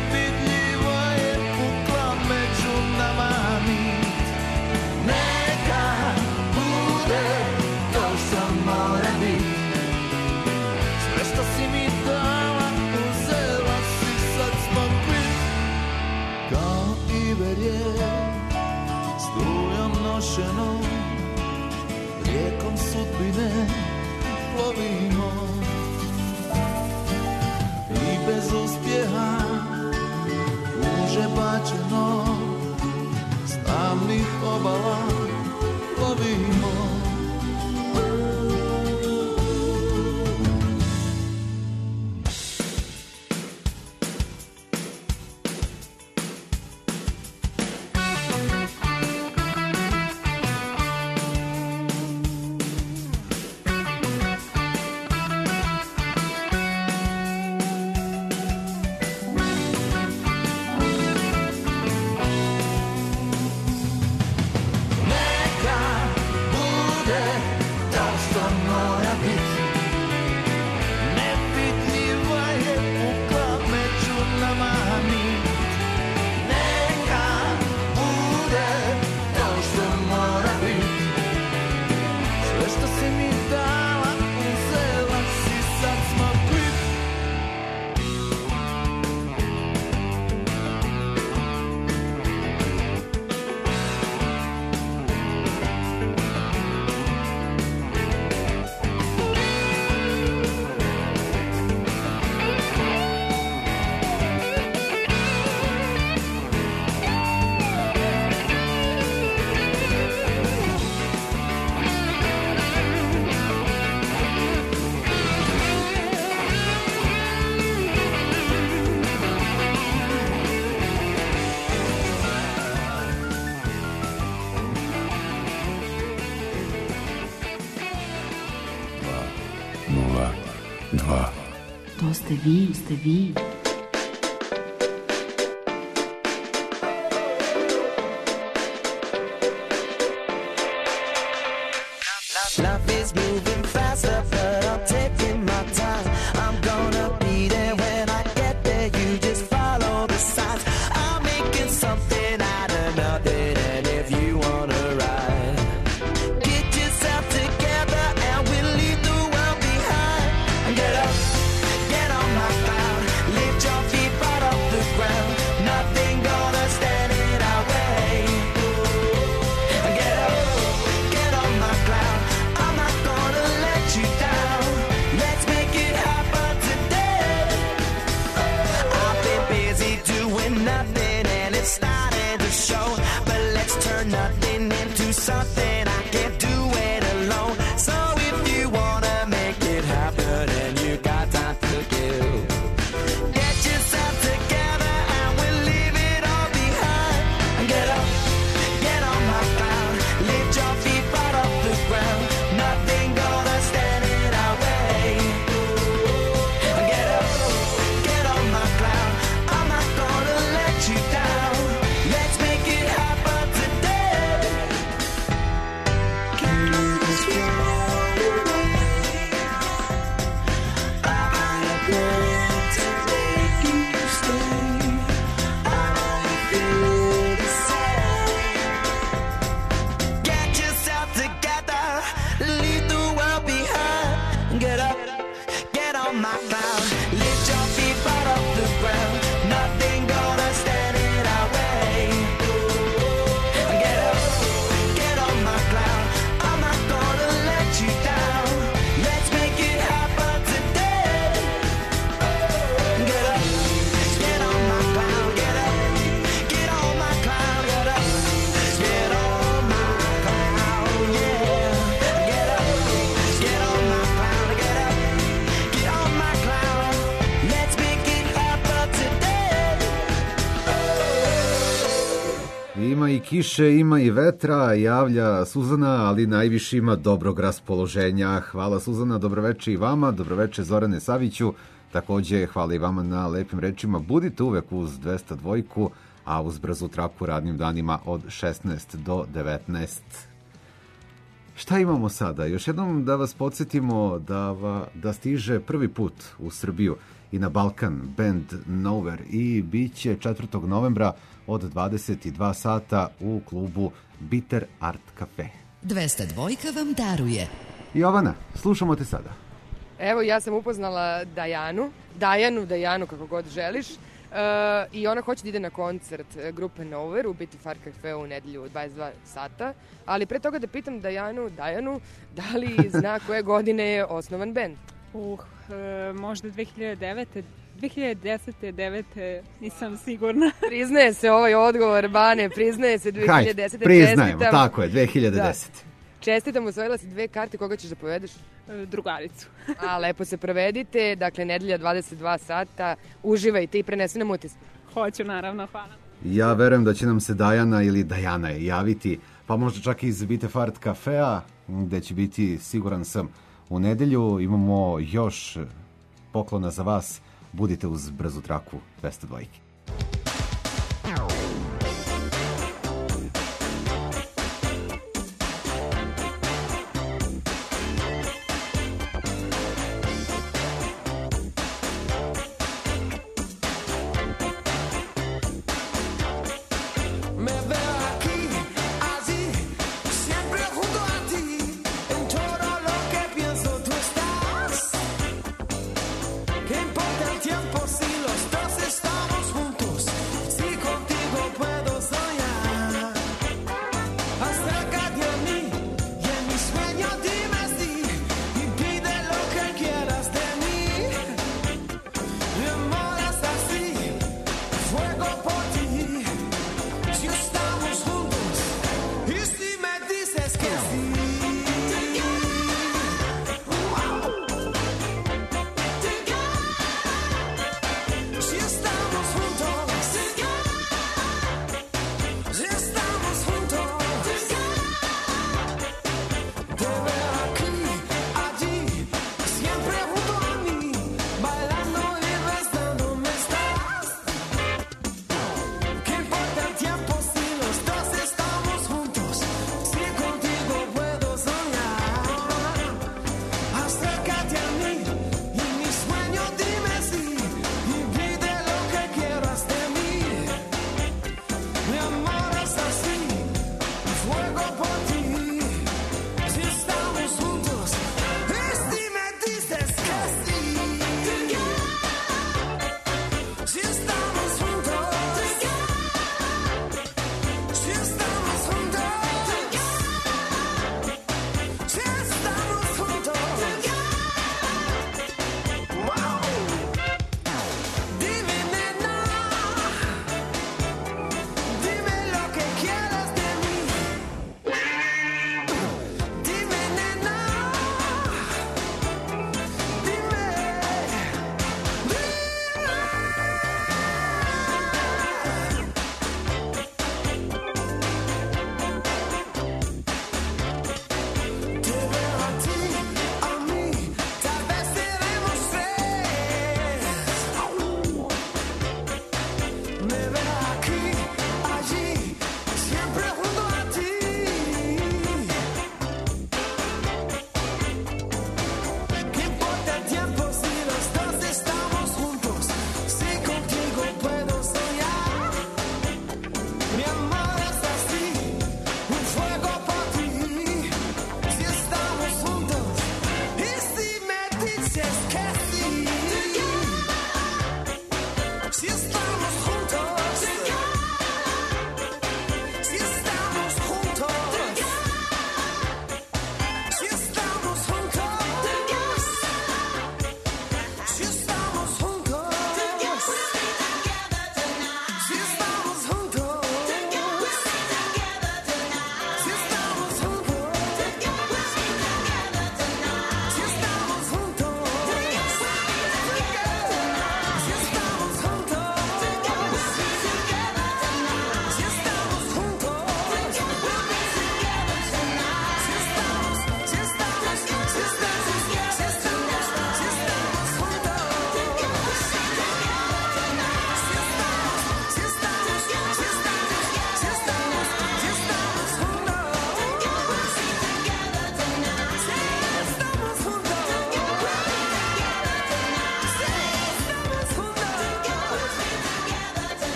nevidljivo je pukla među nama nit. Neka bude to što mora bit. Sve što si mi dala uzela si, sad smo kvit. Kao iverje strujom nošeno, rijekom sudbine plovimo. I bez uspjeha uže bačeno, s tamnih obala plovimo. To ste vi, ste vi. Life is moving faster, but I'm taking my time. I'm gonna be there when I get there. You just follow the signs. I'm making something out of nothing, and if you wanna ride, get yourself together and we'll leave the world behind. Get up, get on my cloud, lift your feet right off the ground. Nothing gonna stand in our way. Get up, get on my cloud. I'm not gonna let you down. Let's make it happen today. I've been busy doing nothing and it's starting to show. But let's turn nothing into something. I can't do it alone. So if you wanna make it happen and you got time to give, get yourself together and we'll leave it all behind. Get up, get on my cloud, lift your feet right off the ground. Nothing gonna stand in our way. Get up, get on my cloud. I'm not gonna let you down. Let's make it happen today. Keep this going away. I got a plan to make you stay. I know you feel the same. Get yourself together, leave the world behind. Get up, get on my cloud, lift your feet right off the ground. Nothing gonna stand in our way. Get up, get on my cloud. I'm not gonna let you down. Let's make it happen today. Get up, get on my cloud. Get up, get on my cloud. Get up, get on my cloud. Yeah. Get up, get on my cloud. Get up, get on my cloud. Let's make it happen today. Ima i kiše, ima i vetra, javlja Suzana, ali najviše ima dobrog raspoloženja. Hvala Suzana, dobroveče i vama, dobroveče Zorane Saviću, takođe hvala i vama na lepim rečima. Budite uvek uz dvesta dva, a uz brzu traku radnim danima od šesnaest do devetnaest. Šta imamo sada? Još jednom da vas podsjetimo da, va, da stiže prvi put u Srbiju i na Balkan band Nowhere i bit će četvrtog novembra od dvadeset dva sata u klubu Bitter Art Cafe. dvesta dva vam daruje. Jovana, slušamo te sada. Evo, ja sam upoznala Dajanu, Dajanu, Dajanu, kako god želiš, uh, i ona hoće da ide na koncert grupe Nowhere u Bitter Art Cafe u nedelju u dvadeset dva sata, ali pre toga da pitam Dajanu, Dajanu, da li zna koje godine je osnovan bend? Uh, e, možda dve hiljade devete. dve hiljade desete. devete. Nisam sigurna. Priznaje se ovaj odgovor, Bane, priznaje se dve hiljade desete. Hajde, priznajemo, tako je, dve hiljade desete. Da. Čestitam, osvojila si dve karte, koga ćeš da povedeš? E, drugaricu. A, lepo se provedite, dakle, nedelja dvadeset dva sata, uživajte i prenesi nam utisak. Hoću, naravno, hvala. Ja verujem da će nam se Dajana ili Dajana javiti, pa možda čak i iz Bitter Art Cafea, gde će biti, siguran sam, u nedelju. Imamo još poklona za vas. Budite uz brzu traku dvesta dva. Tiempo si los dos estamos juntos, si contigo puedo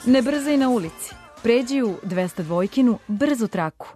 Ne brzaj na ulici. Pređi u dvesta dvojkinu brzu traku.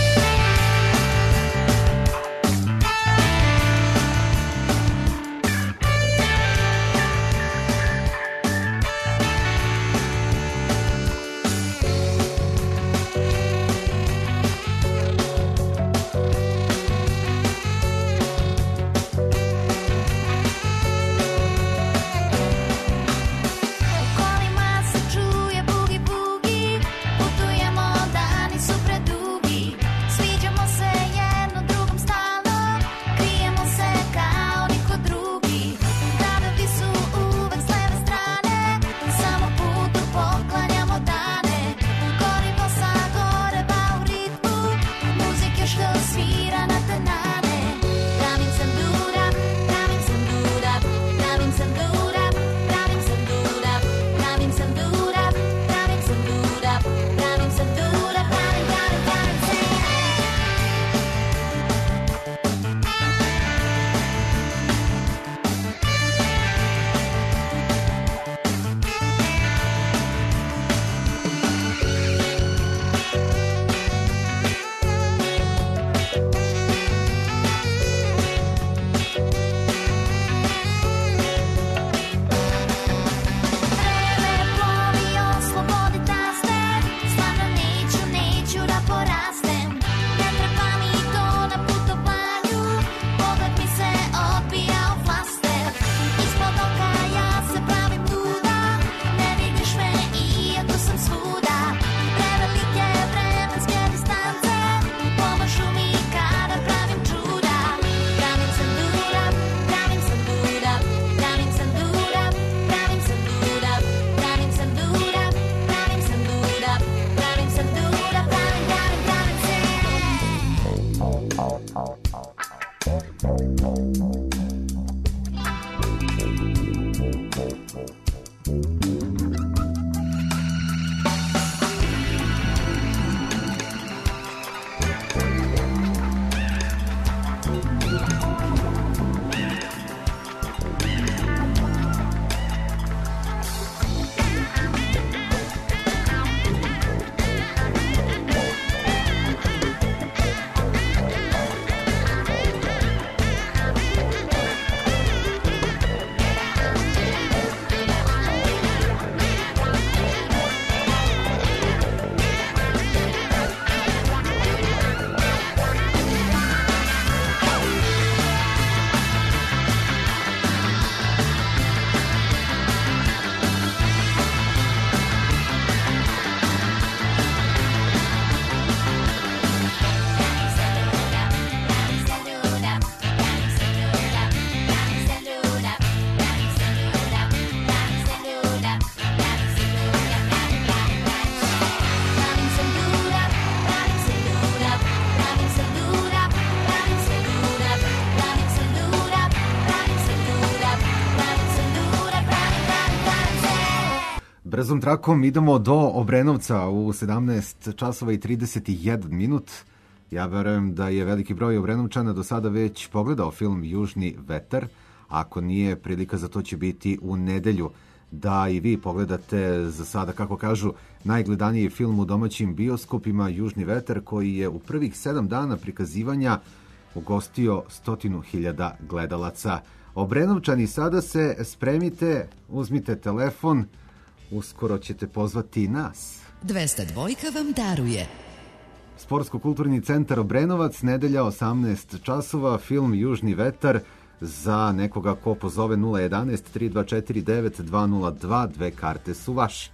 Brzom trakom idemo do Obrenovca u sedamnaest časova i trideset jedan minut. Ja verujem da je veliki broj Obrenovčana do sada već pogledao film Južni vetar. Ako nije, prilika za to će biti u nedelju da i vi pogledate za sada, kako kažu, najgledaniji film u domaćim bioskopima Južni vetar, koji je u prvih sedam dana prikazivanja ugostio stotinu hiljada gledalaca. Obrenovčani, sada se spremite, uzmite telefon, uskoro ćete pozvati nas. dvesta dvojka vam daruje. Sportsko-kulturni centar Obrenovac, nedelja osamnaest časova, film Južni vetar. Za nekoga ko pozove nula jedanaest tri dva četiri devet dva nula dva, dve karte su vaše.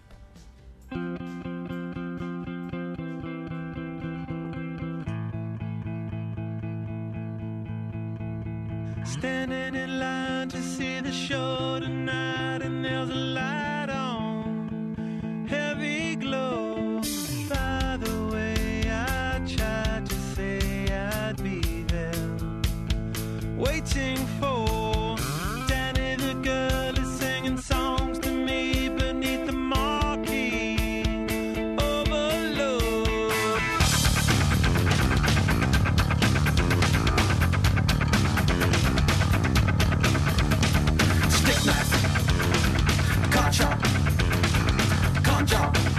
Standing in line to see the show tonight, and there's a light on, heavy glow. By the way, I tried to say I'd be there, waiting for Danny the girl is singing songs to me beneath the marquee overload. Stick knife, car chop, con chop.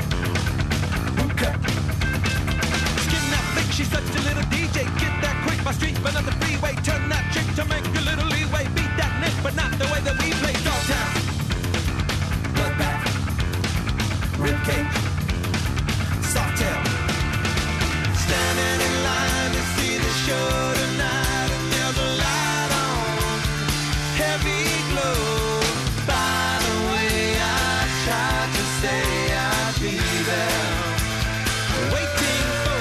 but not the freeway. Turn that trick to make a little leeway. Beat that nick, but not the way that we play. Dogtown, bloodbath, ribcage, softail. Standing in line to see the show tonight, and there's a light on, heavy glow. By the way, I tried to say I'd be there, waiting for.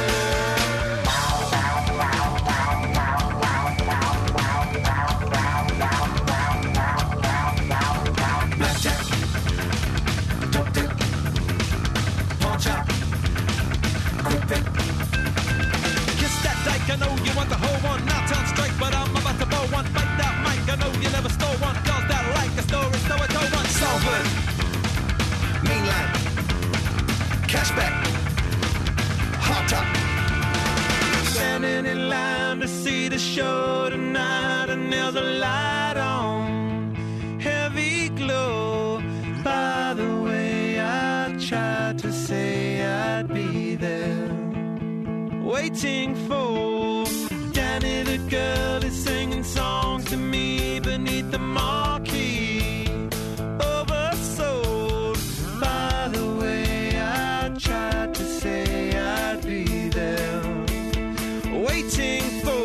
Blackjack, dope dip, pawn shop, quick pick. Kiss that dyke, I know you want the whole one. Not on strike, but I'm about to bow one. Fight that mic, I know you never stole one. Girls that like a story, so I told one. Salford, mainline, cashback, hot top. Standing in line to see the show tonight, and there's a light on, heavy glow. By the way, I tried to say I'd be there, waiting for Danny the girl is singing songs to me beneath the marquee. Oversold. By the way, I tried to say I'd be there, waiting for.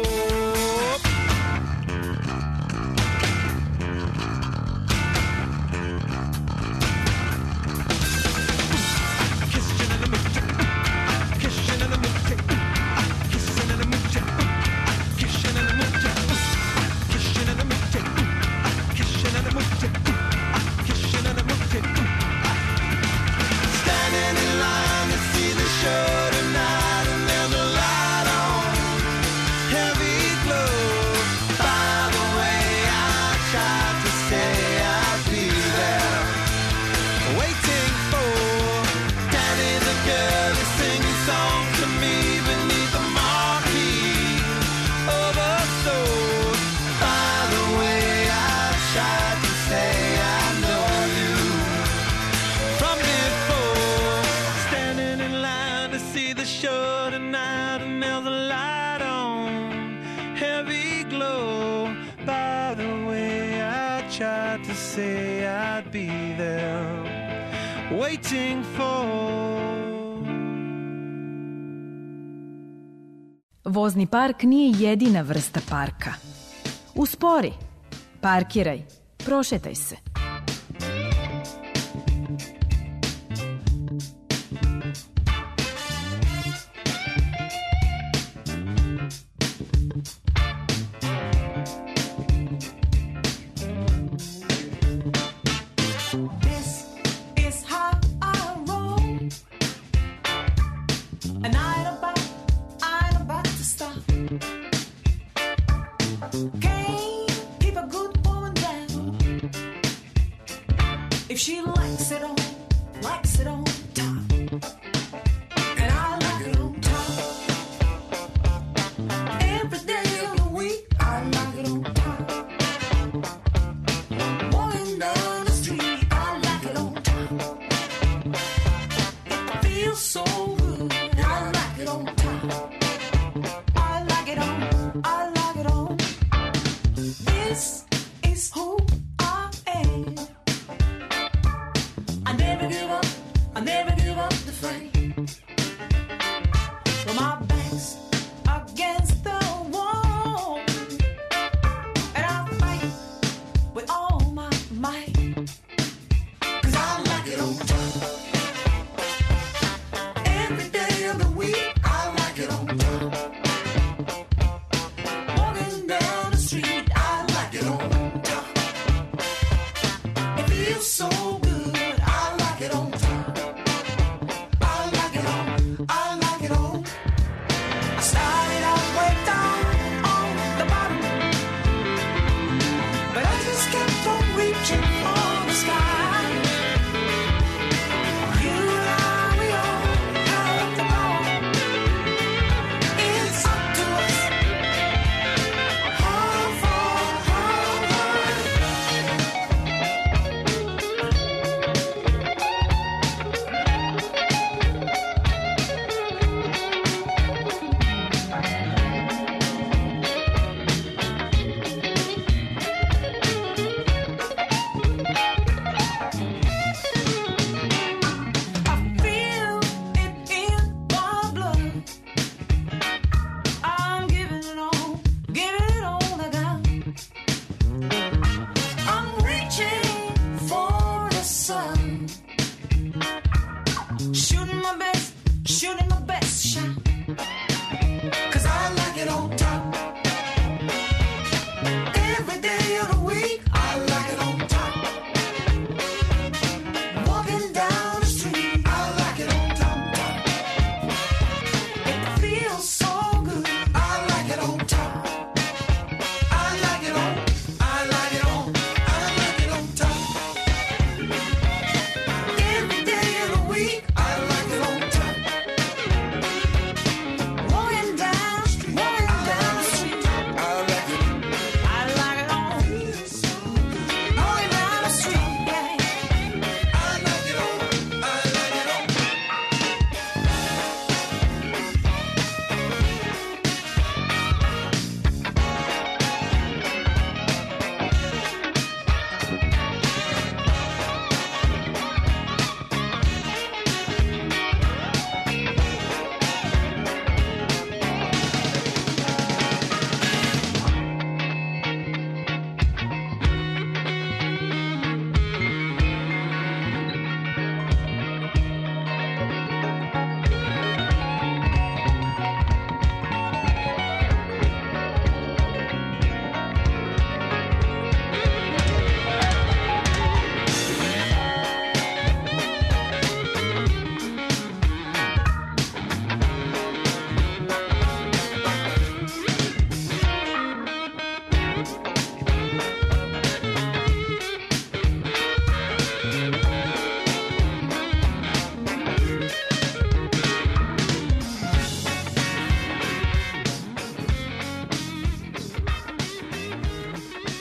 Standing in line to see the show tonight, and there's a light on, heavy glow. By the way, I tried to say I'd be there, waiting for Danny the girl is singing songs to me beneath the marquee. Oversold. By the way, I tried to say I know you from before. Standing in line to see the show tonight, and there's a light on, heavy glow. By the way, I tried to say I'd be there, waiting for. Vozni park nije jedina vrsta parka. Uspori, parkiraj, prošetaj se. This is how I roll, and I ain't about, I ain't about to stop. Can't keep a good woman down if she likes it on, likes it on top, and I like it on top. Every day of the week, I like it on top. Walking down the street, I like it on top. It feels so good, I like it on top. I like it on, I like it on. This is who I am. I never give up, I never give up the fight. Well, my back's against the wall, and I fight with all my might, 'cause I like it on top. Every day of the week, I like it on top. Walking down the street, I like it on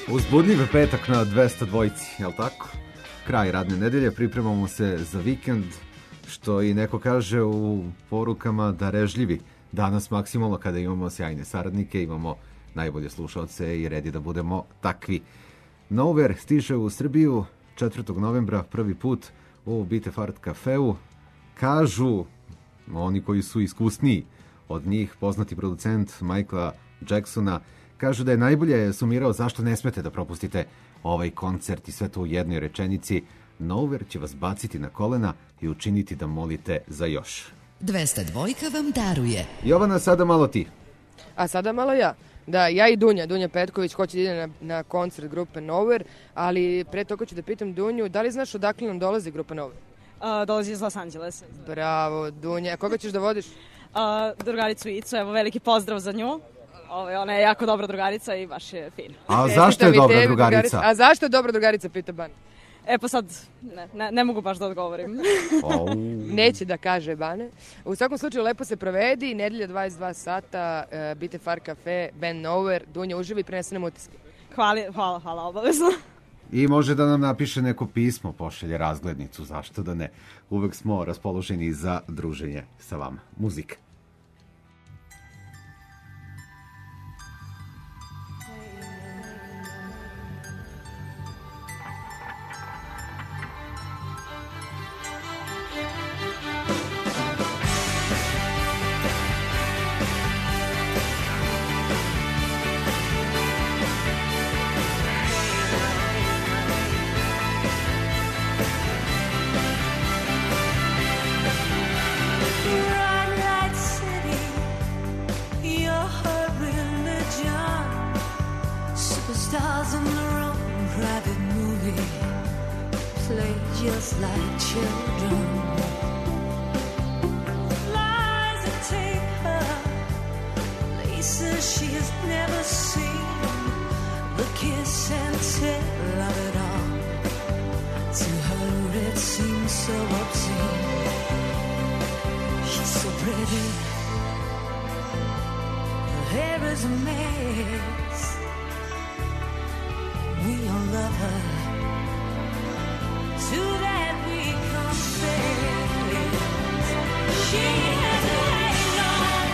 Uzbudljiv petak na dvesta dvojci, jel tako? Kraj radne nedelje, pripremamo se za vikend, što i neko kaže u porukama darežljivi. Danas maksimalno kada imamo sjajne saradnike, imamo najbolje slušalce i redi da budemo takvi. Nowhere stiže u Srbiju četvrtog novembra prvi put u Bite Fart kafeu. Kažu oni koji su iskusniji od njih, poznati producent Michaela Jacksona, kažu da je najbolje sumirao zašto ne smete da propustite ovaj koncert i sve to u jednoj rečenici. Nowhere će vas baciti na kolena i učiniti da molite za još. dvesta dva vam daruje. Jovana, sada malo ti. A sada malo ja. Da, ja i Dunja, Dunja Petković, hoće da ide na, na koncert grupe Nowhere, ali pre toga ću da pitam Dunju, da li znaš odakle nam dolazi grupa Nowhere? Uh, dolazi iz Los Angelesa. Bravo, Dunja. A koga ćeš da vodiš? Uh, drugaricu Icu, evo veliki pozdrav za nju. Ove, ona je jako dobra drugarica i baš je fina. A zašto je dobra drugarica? A zašto je dobra drugarica, pita Ban? E pa sad, ne, ne, ne mogu baš da odgovorim. Oh. Neće da kaže Bane. U svakom slučaju, lepo se provedi, nedelja dvadeset dva sata, uh, Bite Fart kafe, band Nowhere. Dunja, uživi i prenese nam utiske. Hvala, hvala, hvala, obavezno. I može da nam napiše neko pismo, pošalje razglednicu, zašto da ne. Uvek smo raspoloženi za druženje sa vama. Muzika. Stars in their own private movie play just like children. Lies that take her places she has never seen. The kiss and tell of it all. To her it seems so obscene. She's so pretty. Her hair is a mess. We all love her. To that we confess. She has a halo.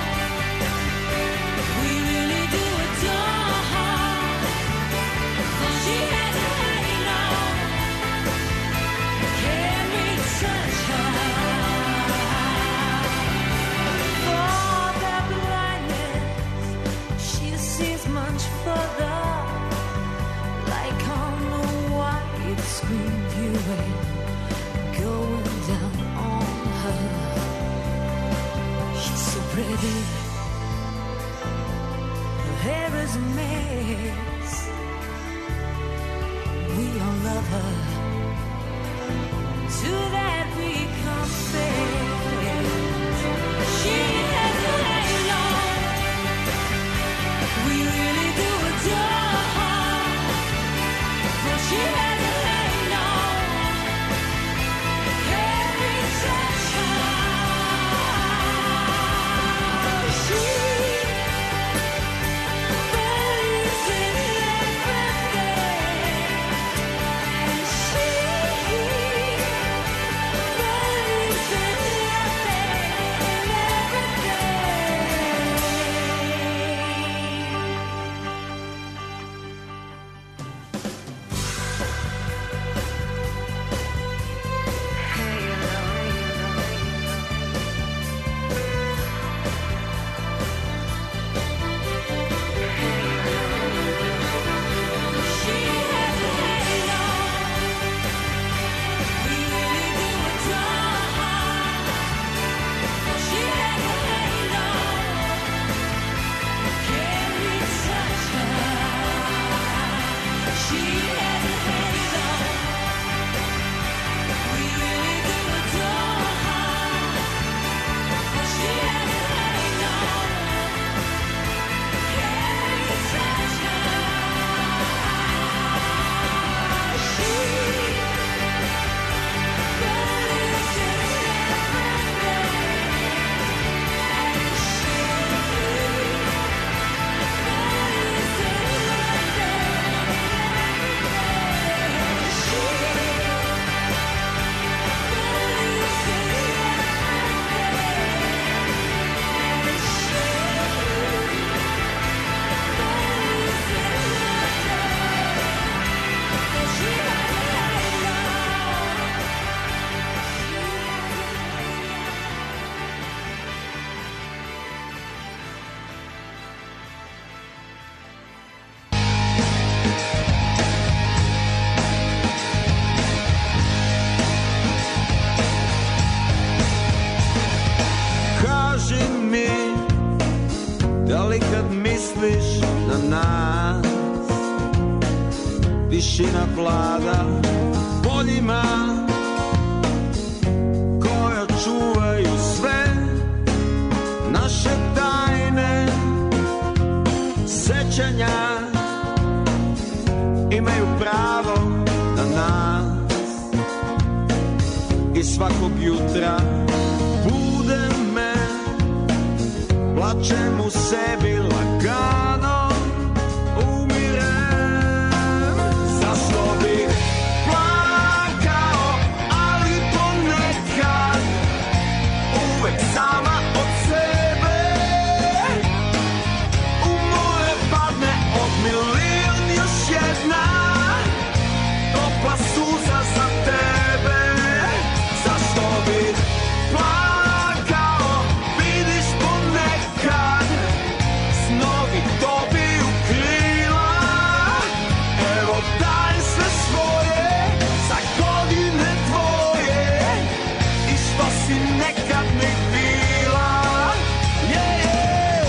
We really do adore her. She has a halo. Can we touch her? For the blindness, she sees much further. Screen viewing going down on her. She's so pretty. Her hair is a mess. We all love her. To that we confess. She has a halo. We really do adore her. For she has Baby tišina vlada poljima koja čuvaju sve naše tajne sećanja, imaju pravo na nas i svakog jutra bude me, plačem u sebi lagano, umirem. Zašto bih plakao, ali ponekad uvek sama od sebe u moje padne od milion još jedna topla suza za tebe. Zašto bih plakao, vidiš ponekad snovi dobiju krila. Evo daj sve svoje za godine tvoje i što si nekad ne bila. Yeah!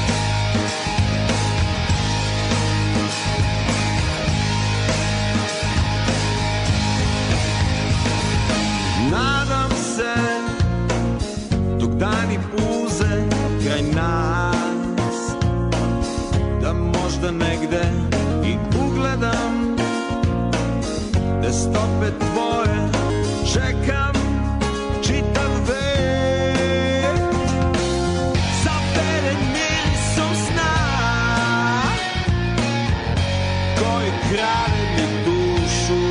Nadam se dok dani puze kraj nas, da možda negde i ugledam te stope tvoje, čekam čitav vek, zaveren mirisom sna koji krade mi dušu.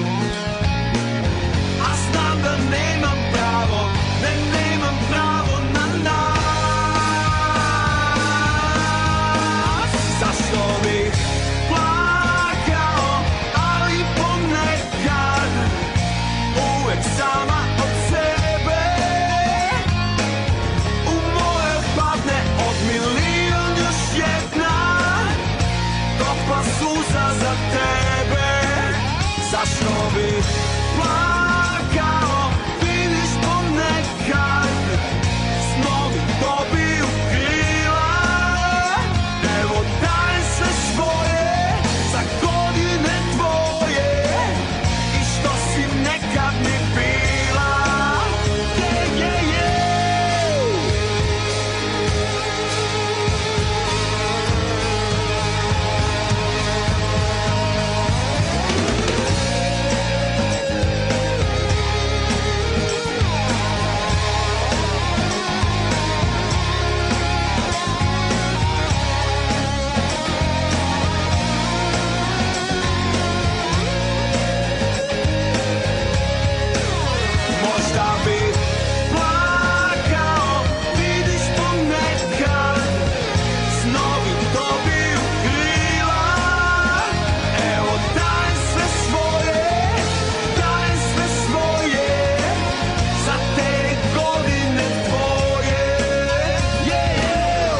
A znam da nemam pravo, ne nemam pravo na nas. Zašto bih plakao, ali ponekad uvek sama od sebe u moje padne od milion još jedna topla suza za tebe. Zašto bih plakao, vidiš ponekad snovi dobiju krila. Evo daj sve svoje za godine tvoje i što si nekad ne bila. Yeah, yeah, yeah. Možda bih plakao, vidiš ponekad snovi dobiju krila. Evo daj sve svoje, daj sve svoje za te godine tvoje. Yeah!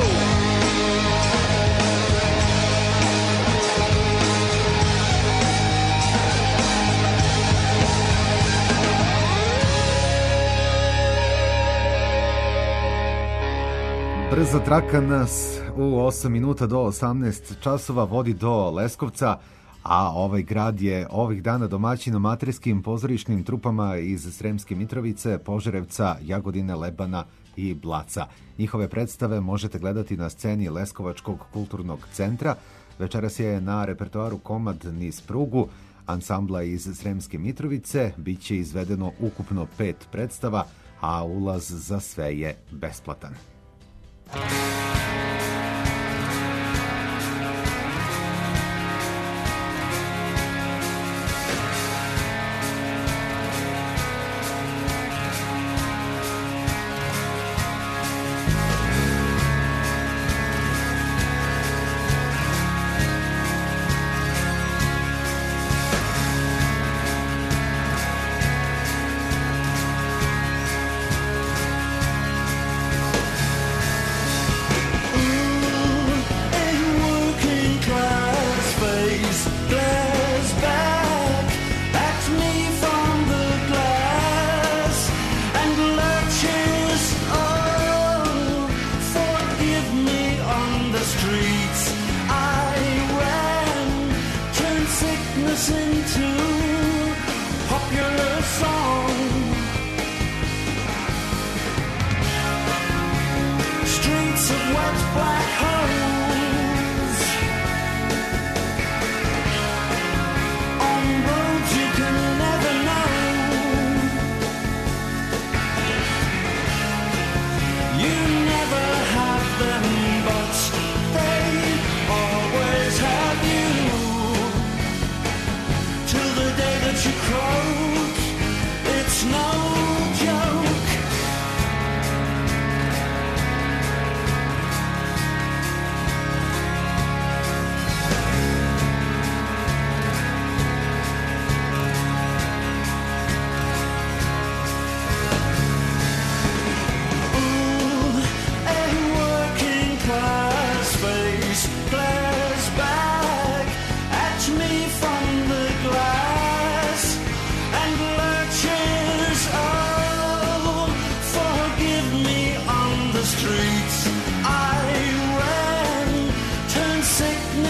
Brza traka nas u osam minuta do osamnaest časova vodi do Leskovca, a ovaj grad je ovih dana domaćin amaterskim pozorišnim trupama iz Sremske Mitrovice, Požarevca, Jagodine, Lebana i Blaca. Njihove predstave možete gledati na sceni Leskovačkog kulturnog centra. Večeras je na repertoaru komad Niz prugu ansambla iz Sremske Mitrovice. Biće izvedeno ukupno pet predstava, a ulaz za sve je besplatan.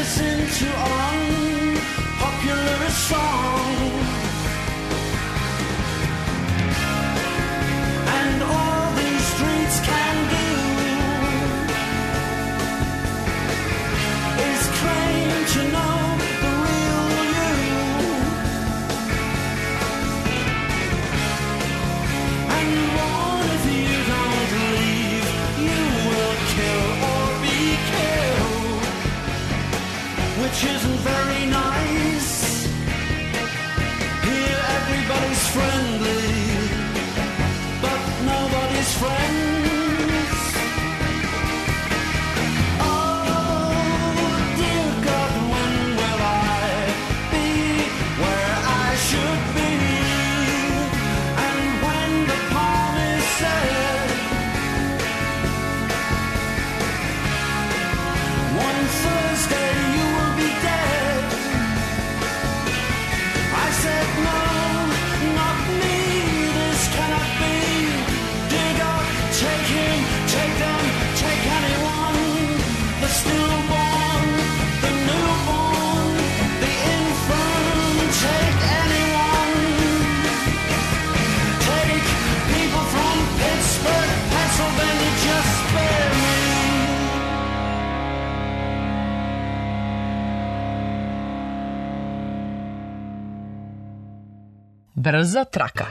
listen to unpopular songs. And all these streets can do is claim to know the real you. And one if you don't leave, you will kill or be killed, which isn't very nice. Here everybody's friendly, but nobody's friends. Oh, dear God, when will I be where I should be? And when the poem is said, one Thursday you will be dead. I said no, not me, this cannot be. Dig up, take him, take them, take anyone. The stillborn, the newborn, the infirm, take anyone. Take people from Pittsburgh, Pennsylvania, just spare me. Brza traka.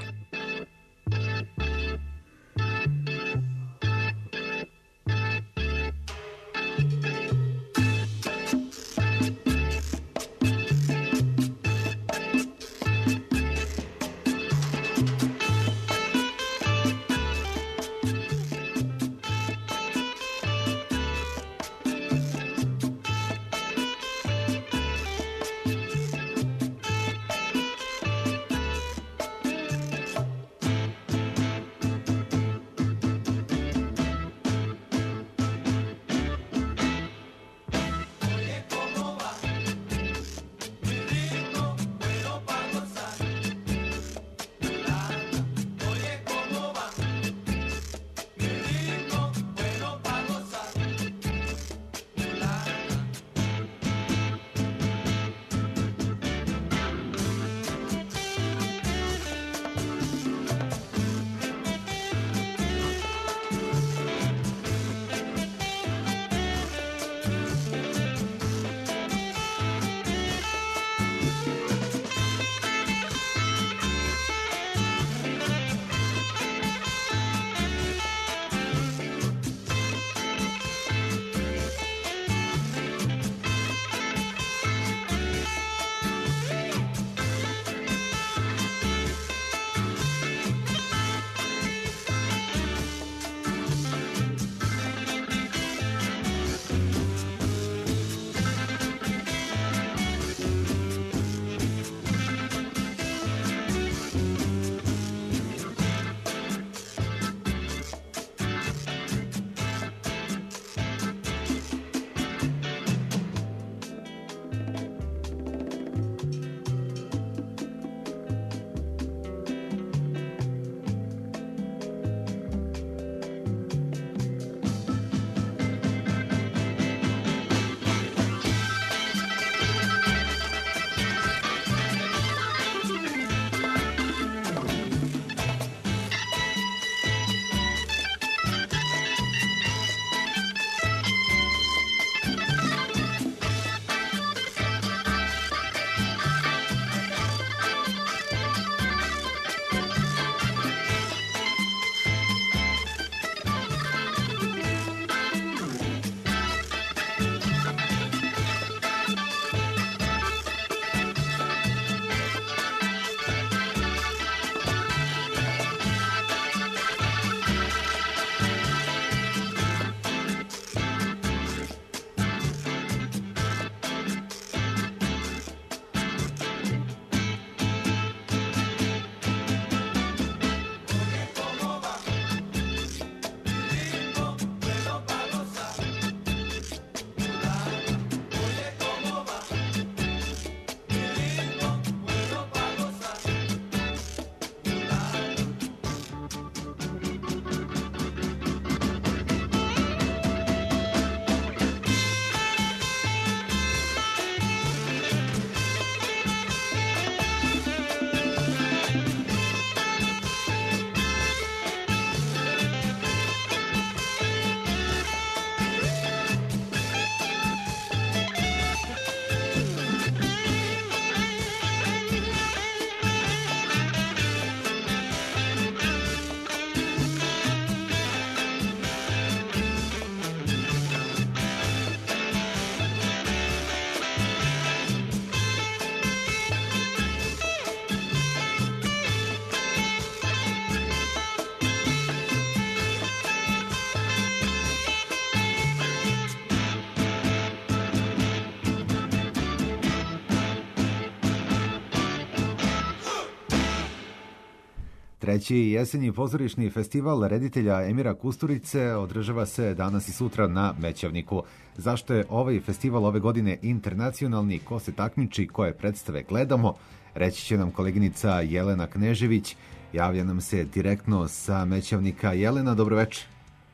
Treći jesenji pozorišni festival reditelja Emira Kusturice održava se danas i sutra na Mećavniku. Zašto je ovaj festival ove godine internacionalni, ko se takmiči, koje predstave gledamo, reći će nam koleginica Jelena Knežević. Javlja nam se direktno sa Mećavnika. Jelena, dobroveče.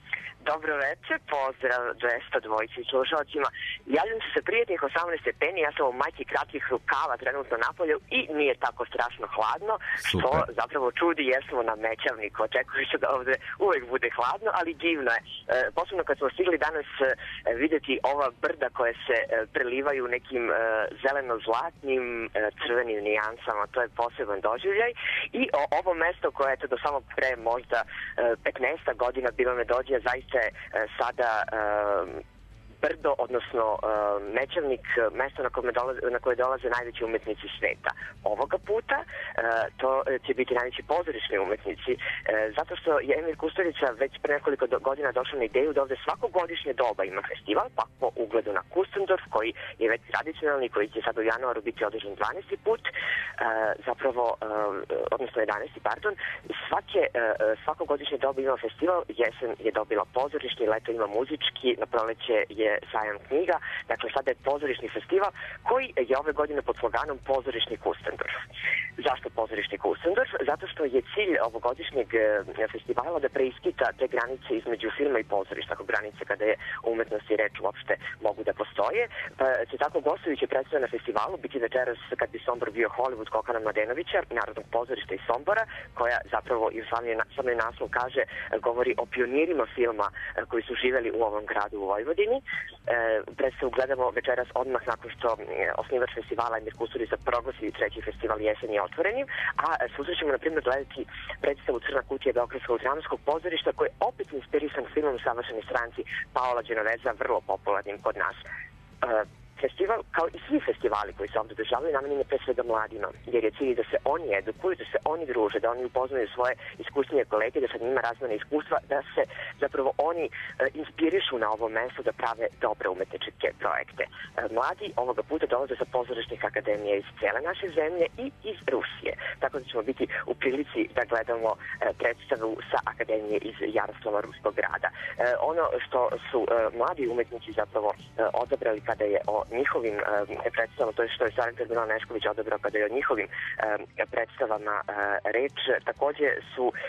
Dobro večer, pozdrav dvesta dvojici slušalcima. Javljam se sa prijatnih osamnaest stepeni, ja sam u majci kratkih rukava trenutno napolju i nije tako strašno hladno, što Super. zapravo čudi jer smo na Mećavniku. Očekuju se da ovde uvek bude hladno, ali divno je. E, posebno kad smo stigli danas e, videti ova brda koje se e, prelivaju nekim e, zeleno-zlatnim e, crvenim nijansama, to je poseban doživljaj. I o, ovo mesto koje je do samo pre možda e, petnaest godina bilo Medođija, zaista je sada uh, brdo, odnosno uh, Mećavnik, mesto na koje, dolaze, na koje dolaze najveći umetnici sveta. Ovoga puta uh, to će biti najveći pozorišni umetnici, uh, zato što je Emir Kusturica već pre nekoliko do, godina došao na ideju da ovde svako godišnje doba ima festival, pa po ugledu na Kustendorf, koji je već tradicionalni, koji će sad u januaru biti održan dvanaesti put, uh, zapravo, uh, odnosno jedanaesti, pardon, svake, uh, svako godišnje doba ima festival, jesen je dobila pozorišni, leto ima muzički, na proleće je sajam knjiga, dakle sada je pozorišni festival koji je ove godine pod sloganom Pozorišni Kustendorf. Zašto Pozorišni Kustendorf? Zato što je cilj ovogodišnjeg festivala da preispita te granice između filma i pozorišta, ako granice kada je umetnost i reč uopšte mogu da postoje. Pa će tako gostujuće predstave na festivalu biti večeras, kad bi Sombor bio Hollywood, Kokana Mladenovića, Narodnog pozorišta iz Sombora, koja zapravo i u samoj naslov kaže, govori o pionirima filma koji su živeli u ovom gradu u Vojvodini. E, predstavu gledamo večeras odmah nakon što osnivač festivala Emir Kusturica proglasi treći festival Jesen je otvorenim, a sutra ćemo na primjer gledati predstavu Crna kutija Beogradskog dramskog pozorišta, koji je opet inspirisan filmom Savršeni stranci Paola Genoveza, vrlo popularnim kod nas. E, Festival, kao i svi festivali koji se ovdje održavaju, namenjen je pre svega mladima, jer je cilj da se oni edukuju, da se oni druže, da oni upoznaju svoje iskusnije kolege, da se njima razmene iskustva, da se zapravo oni e, inspirišu na ovo mesto da prave dobre umetničke projekte. E, mladi ovoga puta dolaze sa pozorišnih akademija iz cijele naše zemlje i iz Rusije, tako da ćemo biti u prilici da gledamo e, predstavu sa akademije iz Jaroslava, ruskog grada. E, ono što su e, mladi umetnici zapravo e, odabrali kada je o njihovim e, predstavama, to je što je Sarentar Milan Nešković odabrao kada je o njihovim e, predstavama e, reč, takođe su e,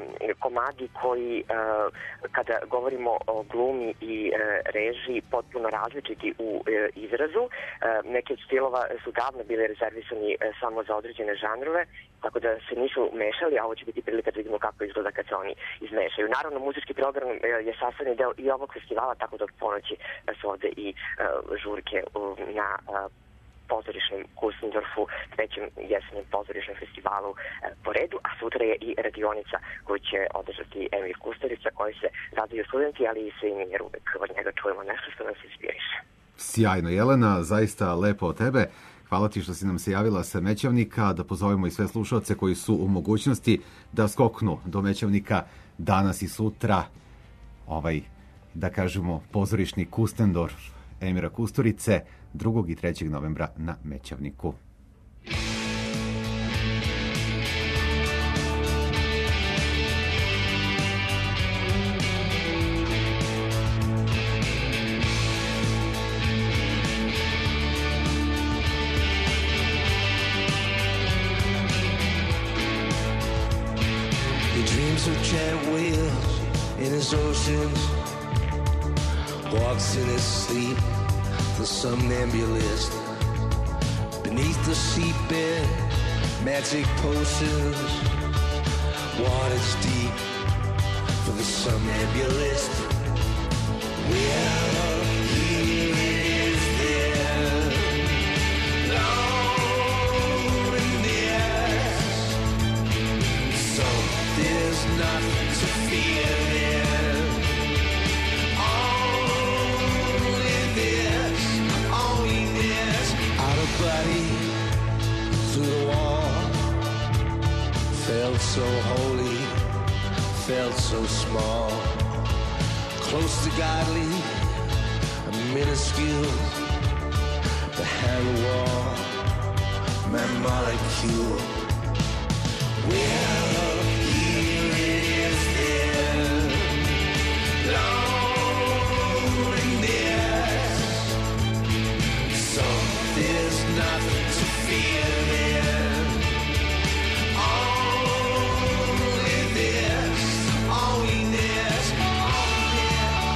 komadi koji, e, kada govorimo o glumi i e, režiji, potpuno različiti u e, izrazu. E, neke od stilova su davno bili rezervisani e, samo za određene žanrove, tako da se nisu mešali, a ovo će biti prilika da vidimo kako izgleda kad se oni izmešaju. Naravno, muzički program e, je sastavni deo i ovog festivala, tako da od ponoći su ovde i e, žurke na uh, pozorišnom Kustendorfu, trećem jesenjem pozorišnom festivalu uh, po redu, a sutra je i radionica koju će održati Emir Kusturica, koji se raduju studenti, ali i svi mi, jer uvek od njega čujemo nešto što nas inspiriše. Sjajno, Jelena, zaista lepo od tebe. Hvala ti što si nam se javila sa Mećavnika, da pozovemo i sve slušalce koji su u mogućnosti da skoknu do Mećavnika danas i sutra, ovaj, da kažemo, pozorišni Kustendorf Emira Kusturice drugog i trećeg novembra na Mećavniku. He dreams of giant whales in his oceans, walks in his sleep, the somnambulist. Beneath the seabed, magic potions, waters deep for the somnambulist. Well, he is there, loneliness, so there's nothing to fear there. Only this, only this, out of body through the wall. Felt so holy, felt so small. Close to godly, minuscule, behind the wall, my molecule. Well, nothing to fear there. Only this, only this, only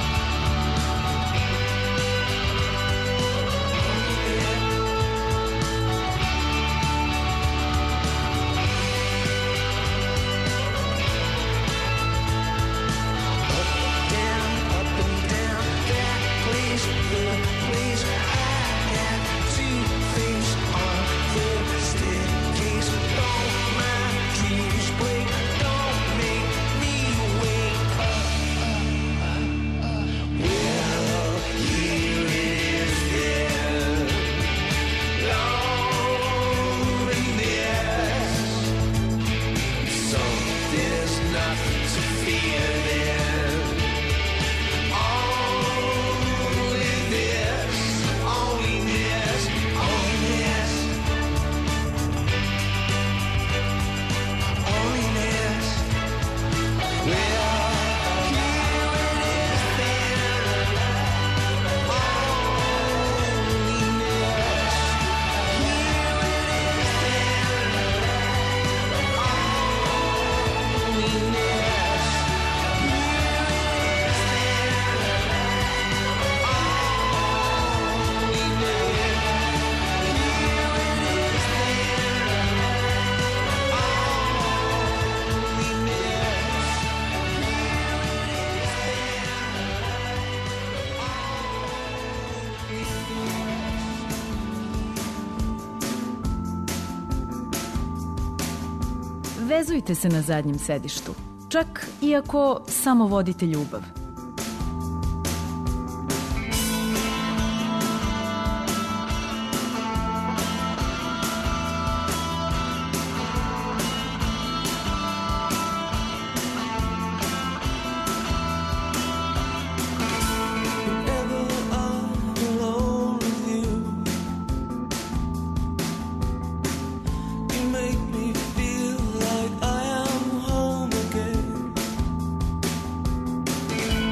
Vezujte se na zadnjem sedištu, čak i ako samo vodite ljubav. like I am home again.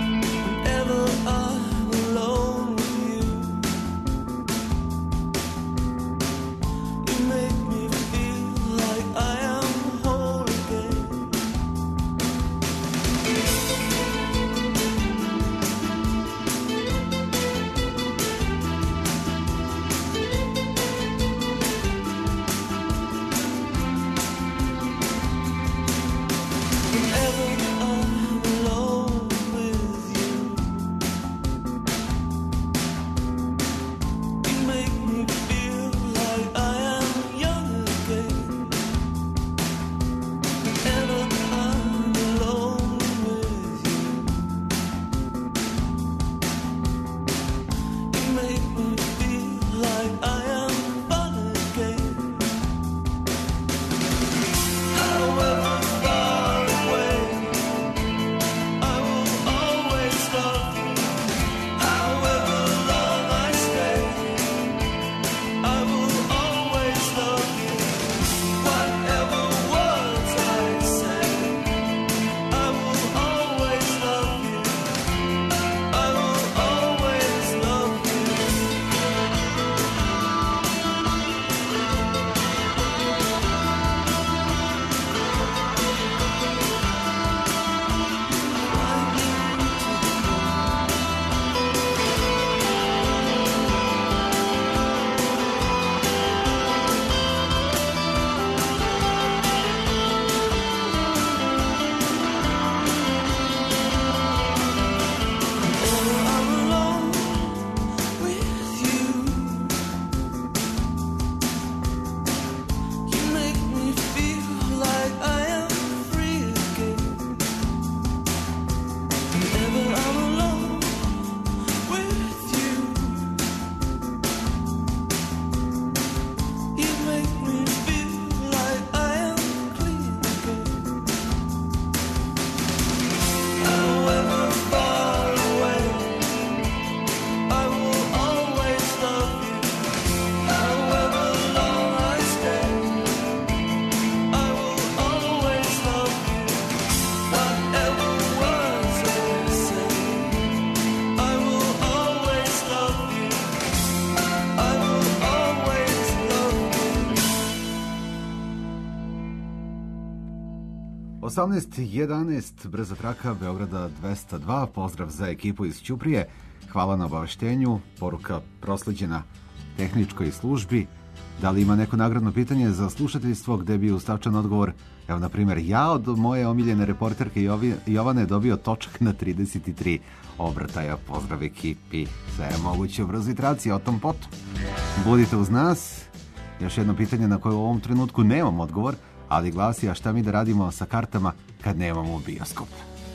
osamnaest jedanaest, brza traka Beograda dvesta dva, pozdrav za ekipu iz Ćuprije, hvala na obaveštenju, poruka prosleđena tehničkoj službi. Da li ima neko nagradno pitanje za slušateljstvo gde bi ustavčan odgovor, evo na primjer, ja od moje omiljene reporterke Jovi, Jovane dobio točak na trideset tri obrtaja, pozdrav ekipi, sve je moguće u brzoj traci, o tom potom. Budite uz nas, još jedno pitanje na koje u ovom trenutku nemam odgovor, ali glasi, a šta mi da radimo sa kartama kad nemamo bioskop?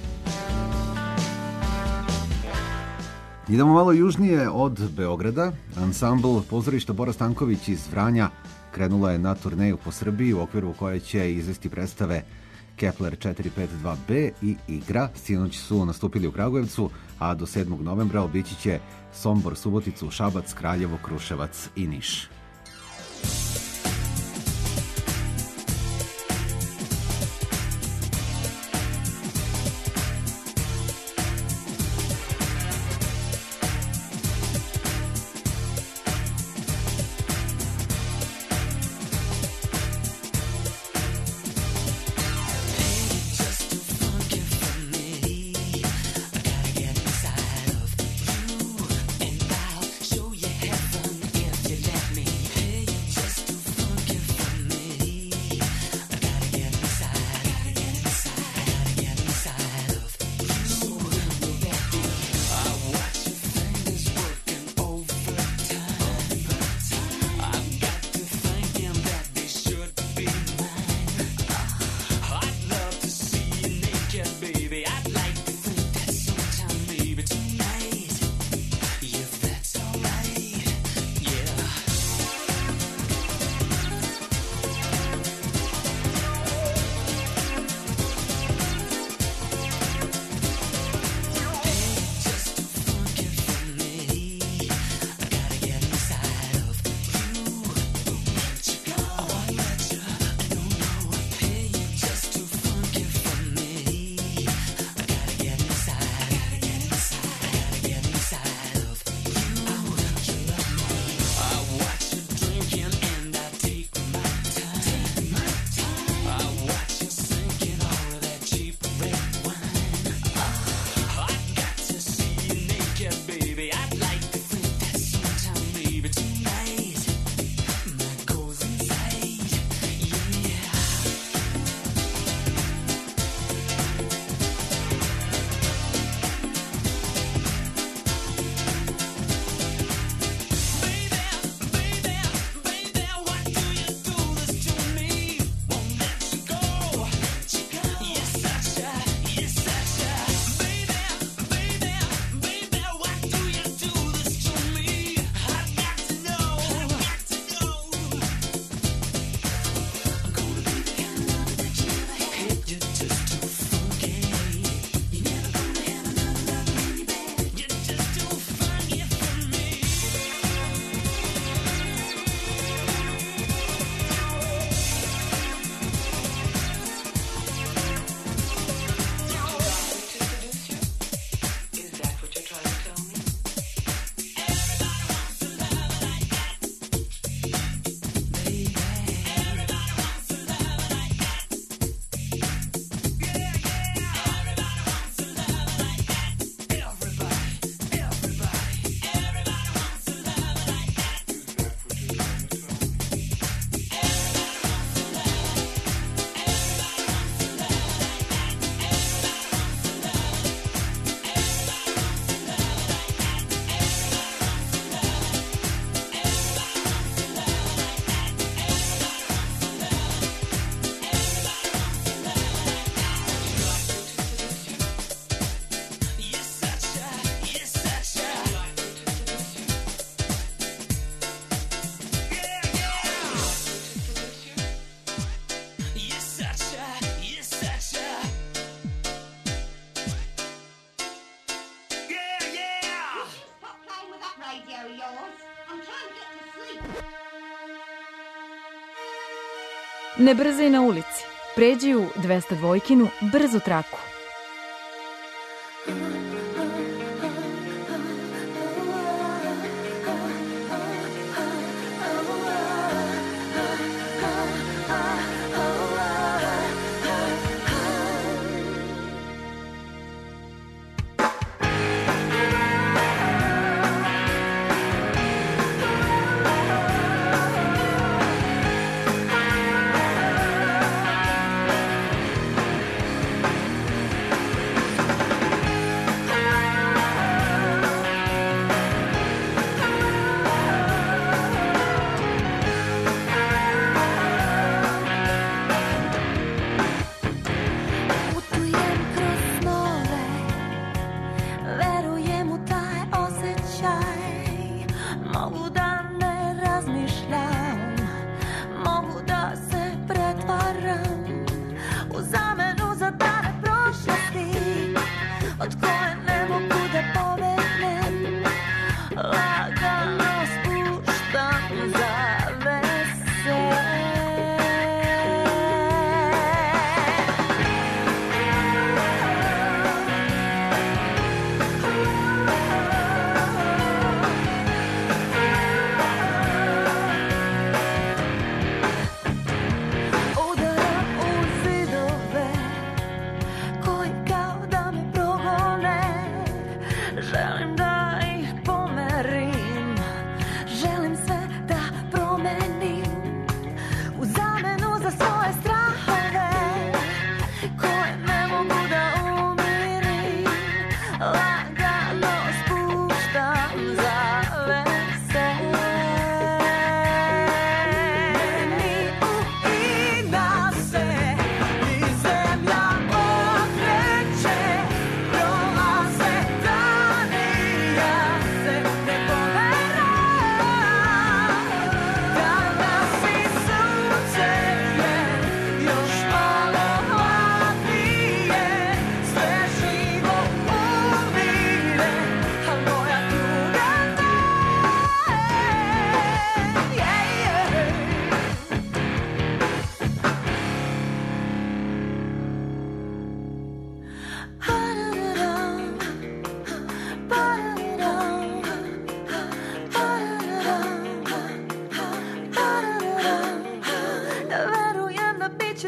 Idemo malo južnije od Beograda. Ansambl pozorišta Bora Stanković iz Vranja krenula je na turneju po Srbiji u okviru koje će izvesti predstave Kepler četiri pet dva be i Igra. Sinoć su nastupili u Kragujevcu, a do sedmog novembra obići će Sombor, Suboticu, Šabac, Kraljevo, Kruševac i Niš. Ne brzaj na ulici. Pređi u dvesta dva brzu traku.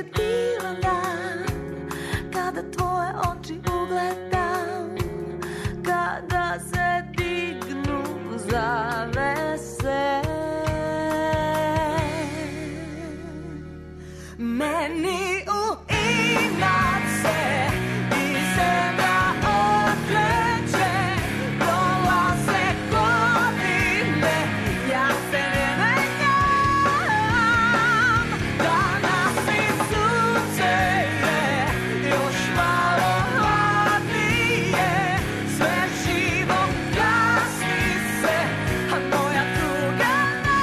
dođe divan dan, kada tvoje oči ugledam, kada se dignu zavese. Meni u inat se i zemlja okreće, prolaze godine, ja se ne menjam. Danas i sunce je još malo hladnije, sve živo gasni se, a moja tuga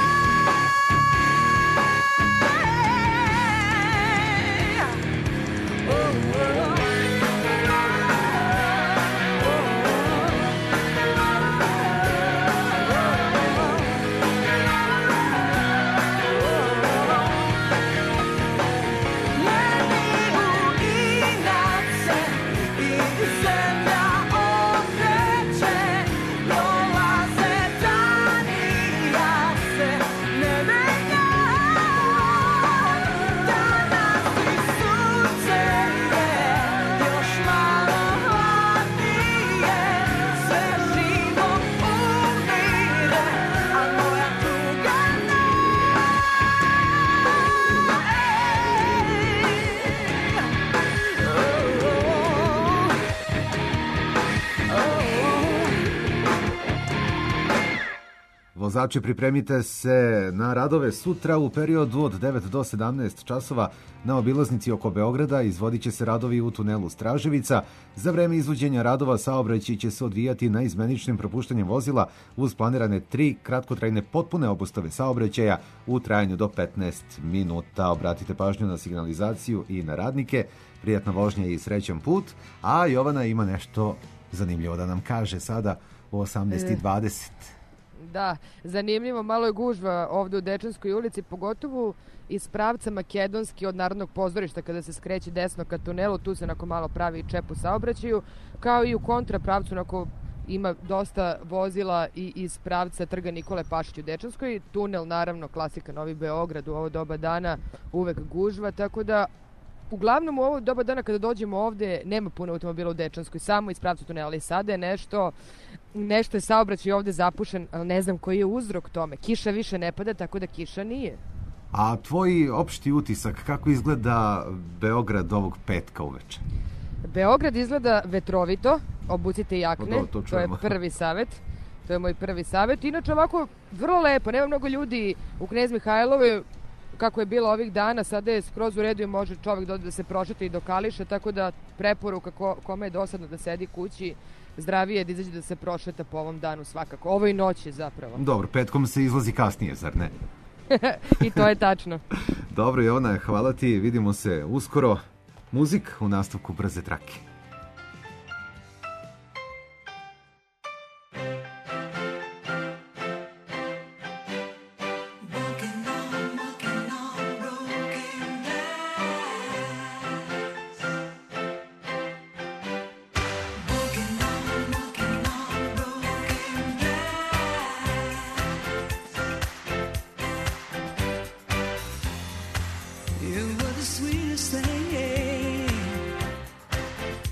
Vozači, pripremite se na radove sutra u periodu od devet do sedamnaest časova na obilaznici oko Beograda. Izvodit će se radovi u tunelu Straževica. Za vreme izvođenja radova saobraćaj će se odvijati na izmeničnim propuštanjem vozila uz planirane tri kratkotrajne potpune obustave saobraćaja u trajanju do petnaest minuta. Obratite pažnju na signalizaciju i na radnike. Prijatna vožnja i srećan put. A Jovana ima nešto zanimljivo da nam kaže sada u osamnaest i dvadeset. Da, zanimljivo, malo je gužva ovde u Dečanskoj ulici, pogotovo iz pravca Makedonski od Narodnog pozorišta kada se skreće desno ka tunelu, tu se onako malo pravi čep u saobraćaju, kao i u kontrapravcu onako ima dosta vozila i iz pravca Trga Nikole Pašića u Dečanskoj. Tunel, naravno, klasika Novi Beograd u ovo doba dana, uvek gužva, tako da uglavnom u ovo doba dana kada dođemo ovde nema puno automobila u Dečanskoj, samo iz pravca tunela. I sada je nešto, nešto je saobraćaj ovde zapušen, ali ne znam koji je uzrok tome. Kiša više ne pada, tako da kiša nije. A tvoj opšti utisak, kako izgleda Beograd ovog petka uveče? Beograd izgleda vetrovito, obucite jakne, O, to, to to je prvi savet. To je moj prvi savet. Inače ovako vrlo lepo, nema mnogo ljudi u Knez Mihajlovoj, kako je bilo ovih dana, sada je skroz u redu i može čovjek da, da se prošeta i do Kališa, tako da preporuka ko, kome je dosadno da sedi kući, zdravije je da izađe da se prošeta po ovom danu svakako. Ovo i noći zapravo. Dobro, petkom se izlazi kasnije, zar ne? I to je tačno. Dobro, Jovana, hvala ti, vidimo se uskoro. Muzik u nastavku Brze trake. You were the sweetest thing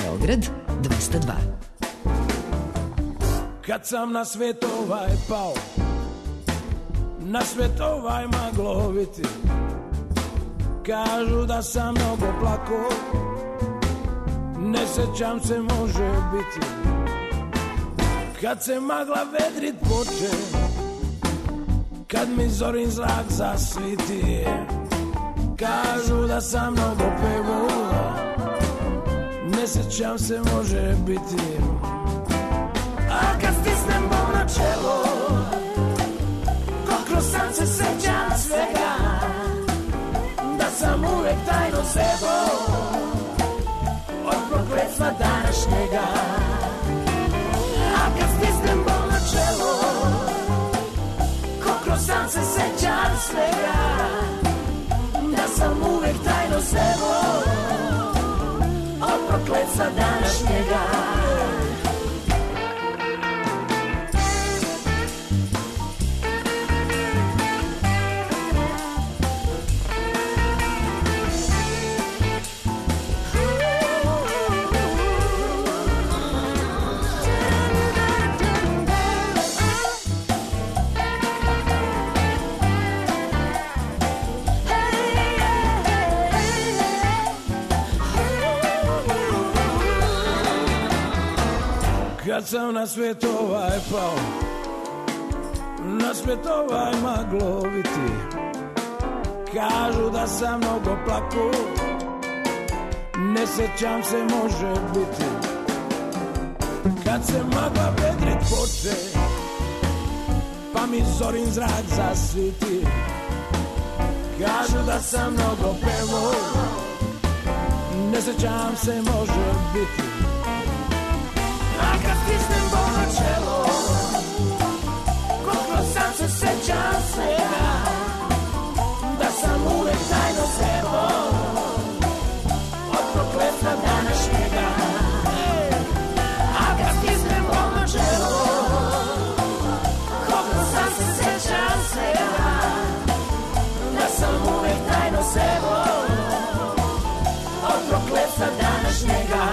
Beograd dvesta dva. Kad sam na svet ovaj pao, na svet ovaj magloviti, kažu da sam mnogo plako, ne sećam se, može biti. Kad se magla vedrit poče, kad mi zorin zrak zasviti, kažu da sam mnogo pevo, ne sećam se, može biti. A kad stisnem bol na čelo, ko kroz san se sećam svega, da sam uvek tajno sebo od prokletstva današnjega. A kad stisnem bol na čelo, ko kroz san se sećam svega, da sam uvek tajno sebo od prokletstva današnjega. Kad sam na svet ovaj pao, na svet ovaj magloviti, kažu da sam mnogo plako, ne sećam se, može biti. Kad se magla vedrit poče, pa mi zorin zrak zasviti, kažu da sam mnogo pevo, ne sećam se, može biti. A kad stisnem bol na čelo, ko kroz san se sećam svega, da sam uvek tajno sebo od prokletstva današnjega. A kad stisnem bol na čelo, ko kroz san se sećam svega, da sam uvek tajno sebo od prokletstva današnjega.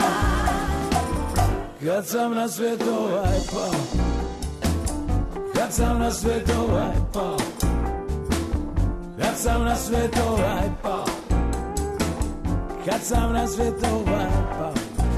Kad sam na svet ovaj pao, kad sam na svet ovaj pao, kad sam na svet ovaj pao, kad sam na svet ovaj pao.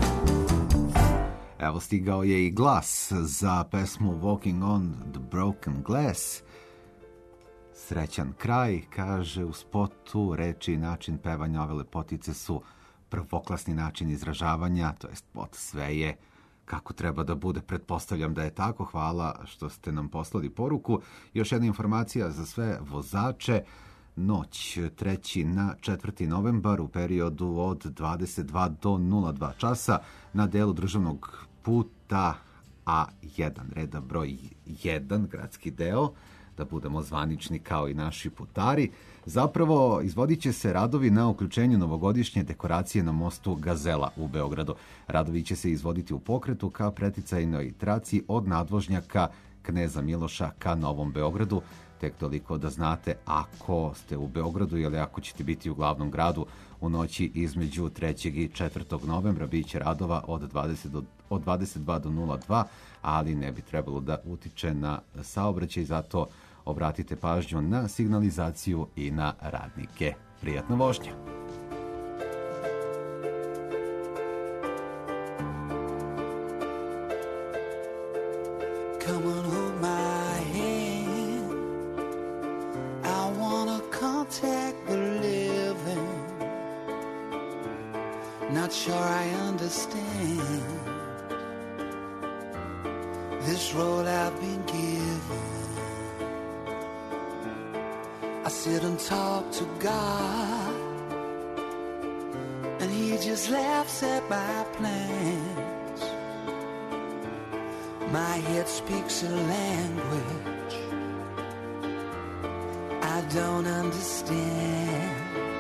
Evo stigao je i glas za pesmu Walking on the Broken Glass. Srećan kraj, kaže u spotu, reči i način pevanja ove lepotice su prvoklasni način izražavanja, to jest spot sve je kako treba da bude. Pretpostavljam da je tako. Hvala što ste nam poslali poruku. Još jedna informacija za sve vozače. Noć treći na četvrti novembar u periodu od dvadeset dva do nula dva časa na delu državnog puta A jedan, reda broj jedan, gradski deo, da budemo zvanični kao i naši putari. Zapravo, izvodit će se radovi na uključenju novogodišnje dekoracije na mostu Gazela u Beogradu. Radovi će se izvoditi u pokretu ka preticajnoj traci od nadvožnjaka Kneza Miloša ka Novom Beogradu. Tek toliko da znate, ako ste u Beogradu ili ako ćete biti u glavnom gradu u noći između trećeg i četvrtog novembra, bit će radova od dvadeset do, od dvadeset dva do nula dva, ali ne bi trebalo da utiče na saobraćaj, zato obratite pažnju na signalizaciju i na radnike. Prijatna vožnja! Come on, hold my hand. I wanna contact the living. Not sure I understand this road I've been given. I sit and talk to God, and He just laughs at my plans. My head speaks a language I don't understand.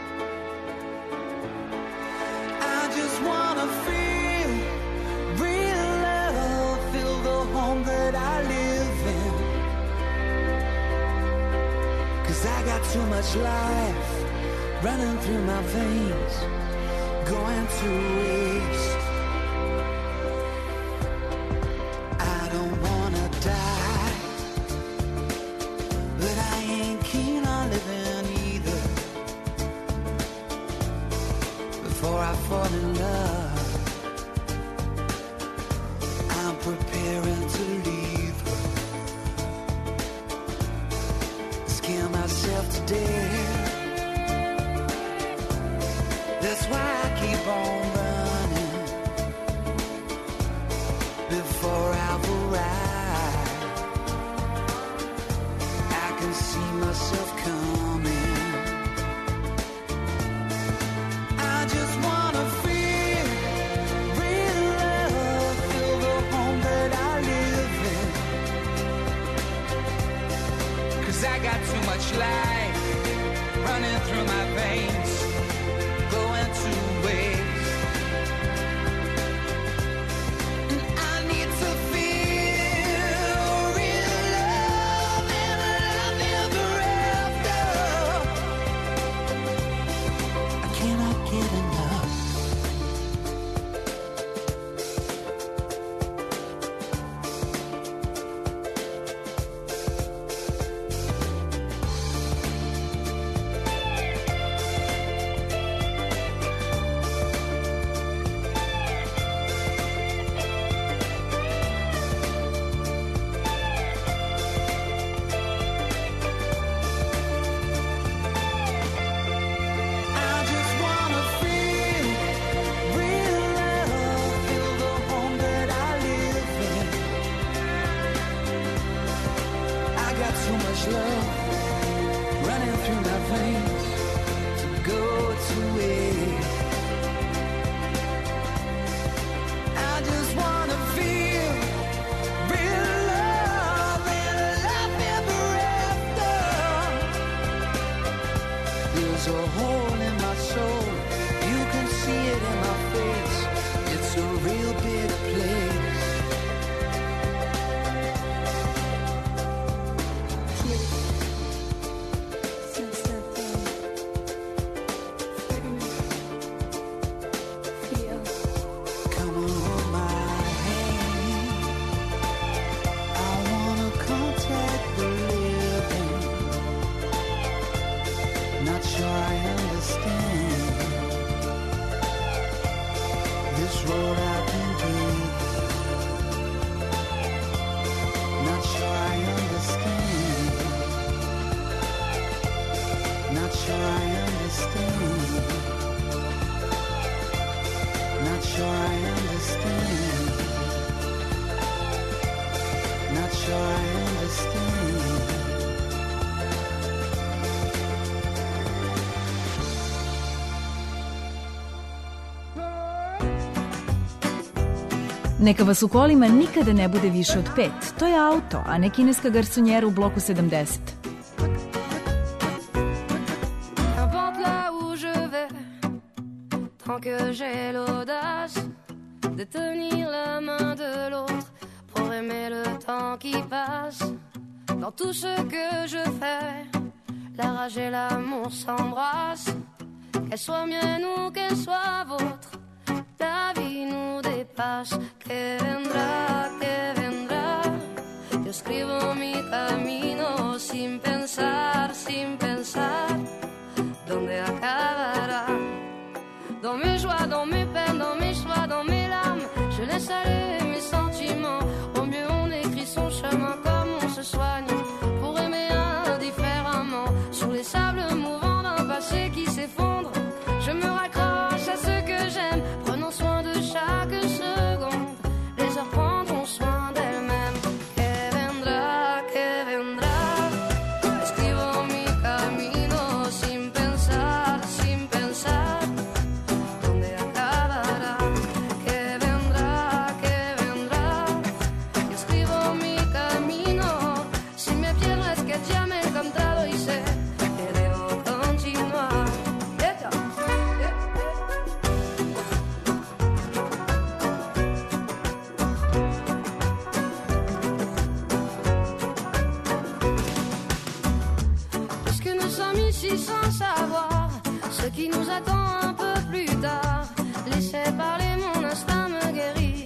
I just wanna feel real love, feel the home that I live in. 'Cause I got too much life running through my veins, going to waste. myself coming. I just wanna feel real love, feel the home that I live in. 'Cause I got too much life running through my veins, going to waste. And I need to feel real love and love ever after. I cannot get enough. I just wanna feel real love, feel the home that I live in. I got too much love running through my veins to go to waste. I just wanna feel real love and love ever after. There's a hole in my soul, you can see it in my face. It's a real big place. Come on, hold my hand. I wanna contact the living. Not sure I understand this road I've been taking. Not sure I understand. Not sure I understand. Not sure I understand. Not sure I understand. Neka vas u kolima nikada ne bude više od pet. To je auto, a ne kineska garsonjera u bloku sedamdeset. N'importe là où je vais, tant que j'ai l'audace de tenir la main de l'autre pour aimer le temps qui passe. Dans tout ce que je fais, la rage et l'amour s'embrassent. Qu'elle soit mienne ou qu'elle soit vôtre, la vie nous dépasse. Que vendrá, que vendrá. Yo escribo mi camino sin pensar, sin pensar dónde acabará. Dans mes joies, dans mes peines, dans mes choix, dans mes larmes, je laisse aller mes sentiments. Au mieux on écrit son chemin comme on se soigne pour aimer indifféremment. Sur les sables mouvants d'un passé qui s'effondre, je me raccroche à ce que j'aime, prenons soin de chaque seconde. Les heures prendront soin d'elles-mêmes. Que vendrá, que vendrá. Escribo mi camino sin pensar, sin pensar dónde acabará. Que vendrá, que vendrá. Escribo mi camino. Si me pierdo es que ya me he encontrado y sé que debo continuar. Puisque nous sommes ici sans savoir ce qui nous attend un peu plus tard, laissez parler, mon instinct me guérit.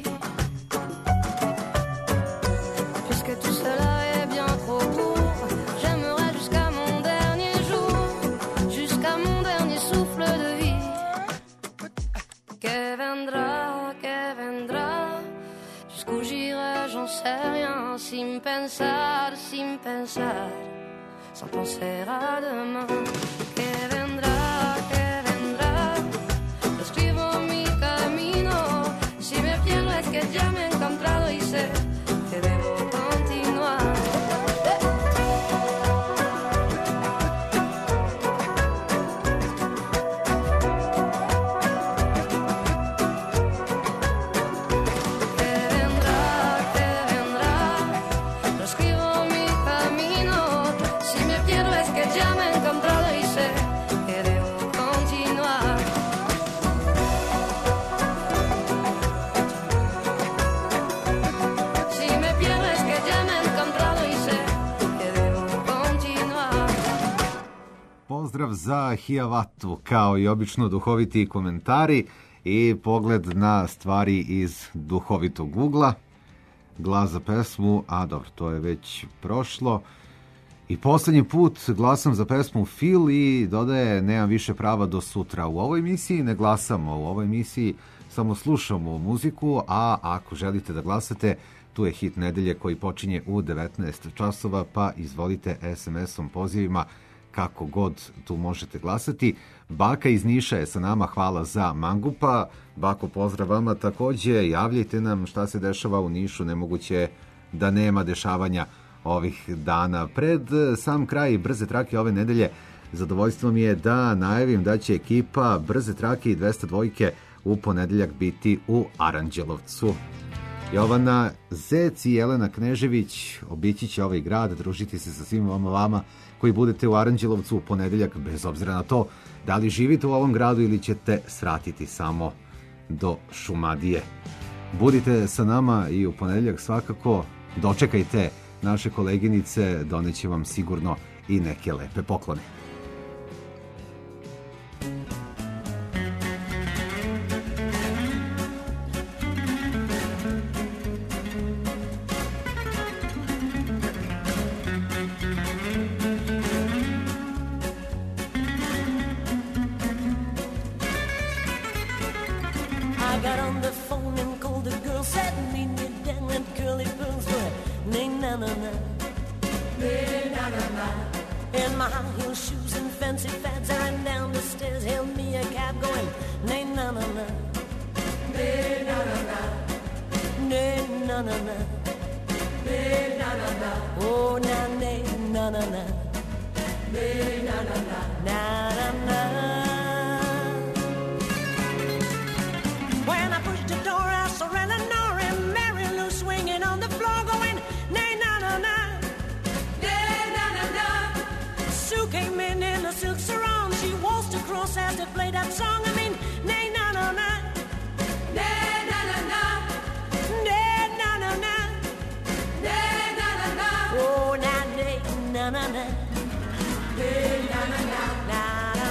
Puisque tout cela est bien trop court, j'aimerais jusqu'à mon dernier jour, jusqu'à mon dernier souffle de vie. Que vendrá, que vendrá. Jusqu'où j'irai, j'en sais rien, sin pensar, sin pensar, sans penser à demain. Que vendrá, que vendrá. Escribo mi camino. Si me pierdo es que ya me he encontrado y sé que debo continuar. za Hiawathu, kao i obično duhoviti komentari i pogled na stvari iz duhovitog ugla. Glas za pesmu, a dobro, to je već prošlo. I poslednji put glasam za pesmu Feel i dodaje nemam više prava do sutra. U ovoj emisiji ne glasamo, u ovoj emisiji samo slušamo muziku, a ako želite da glasate, tu je hit nedelje koji počinje u devetnaest časova, pa izvolite es em esom, pozivima, kako god tu možete glasati. Baka iz Niša je sa nama, hvala za mangupa. Bako, pozdrav vama takođe, javljajte nam šta se dešava u Nišu, nemoguće da nema dešavanja ovih dana. Pred sam kraj brze trake ove nedelje, zadovoljstvo mi je da najavim da će ekipa brze trake i dvesta dvojke u ponedeljak biti u Aranđelovcu. Jovana Zec i Jelena Knežević obići će ovaj grad, družiti se sa svima vama, vama koji budete u Aranđelovcu u ponedeljak, bez obzira na to da li živite u ovom gradu ili ćete svratiti samo do Šumadije. Budite sa nama i u ponedeljak svakako, dočekajte naše koleginice, doneće vam sigurno i neke lepe poklone. I got on the phone and called the girl, said meet me down at Curly Pearl's for nay na na na, nay na na na. In my high heel shoes and fancy fads, I ran down the stairs, hailed me a cab going nay na na na, nay na na na, nay na na na, nay na na na. Oh na nay na na na, nay na na na, na na na. When I pushed the door, I saw Eleanor and Mary Lou swinging on the floor, going nay na na na, nay na na na. Sue came in in a silk sarong, she waltzed across as they played that song. I mean, nay na na na, nay na na na, nay na na na, nay na na na. Oh na nay na na na, nay na na na, na na.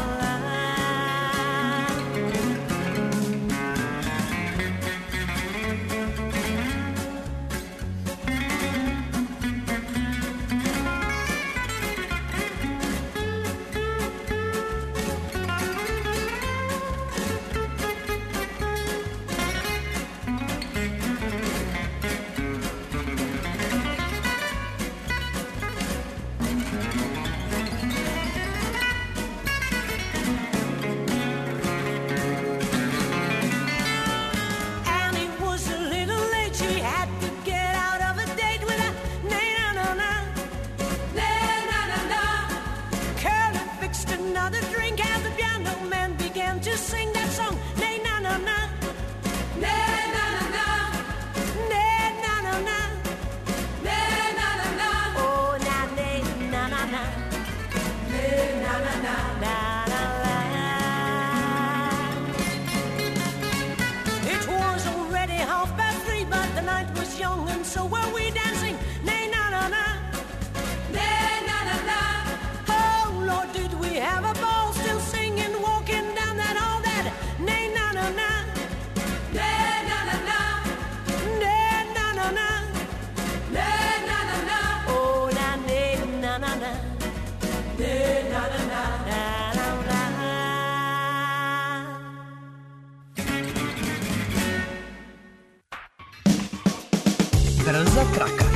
Brza traka.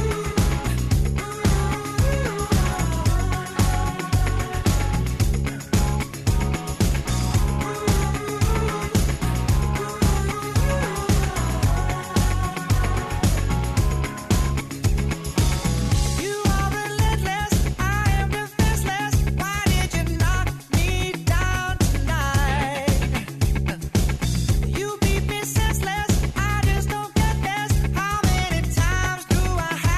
You beat me senseless. I just don't get this. How many times do I have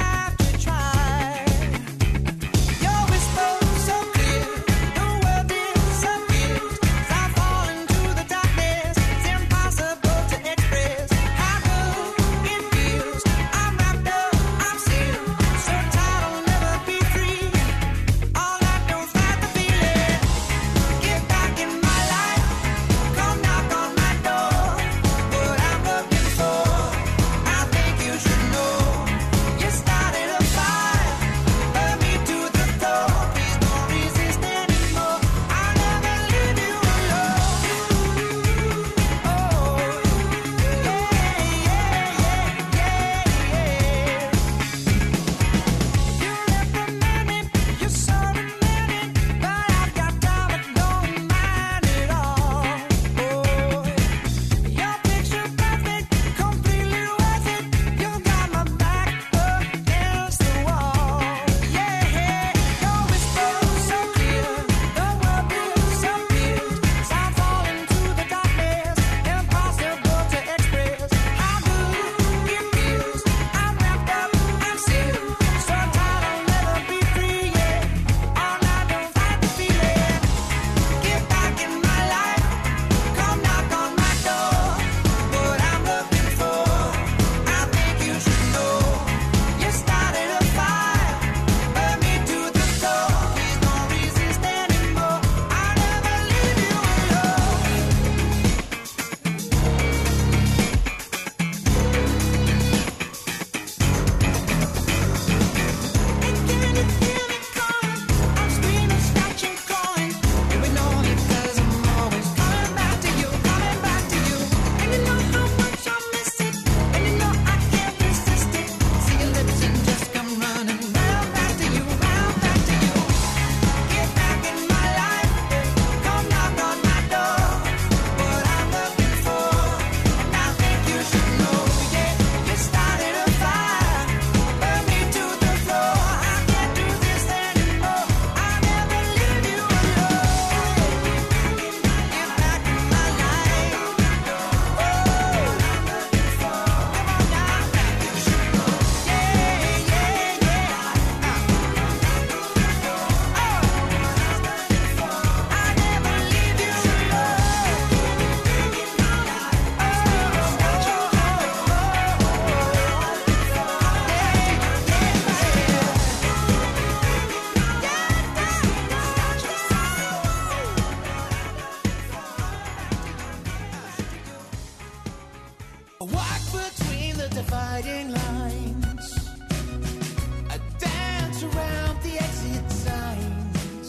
lines. I dance around the exit signs.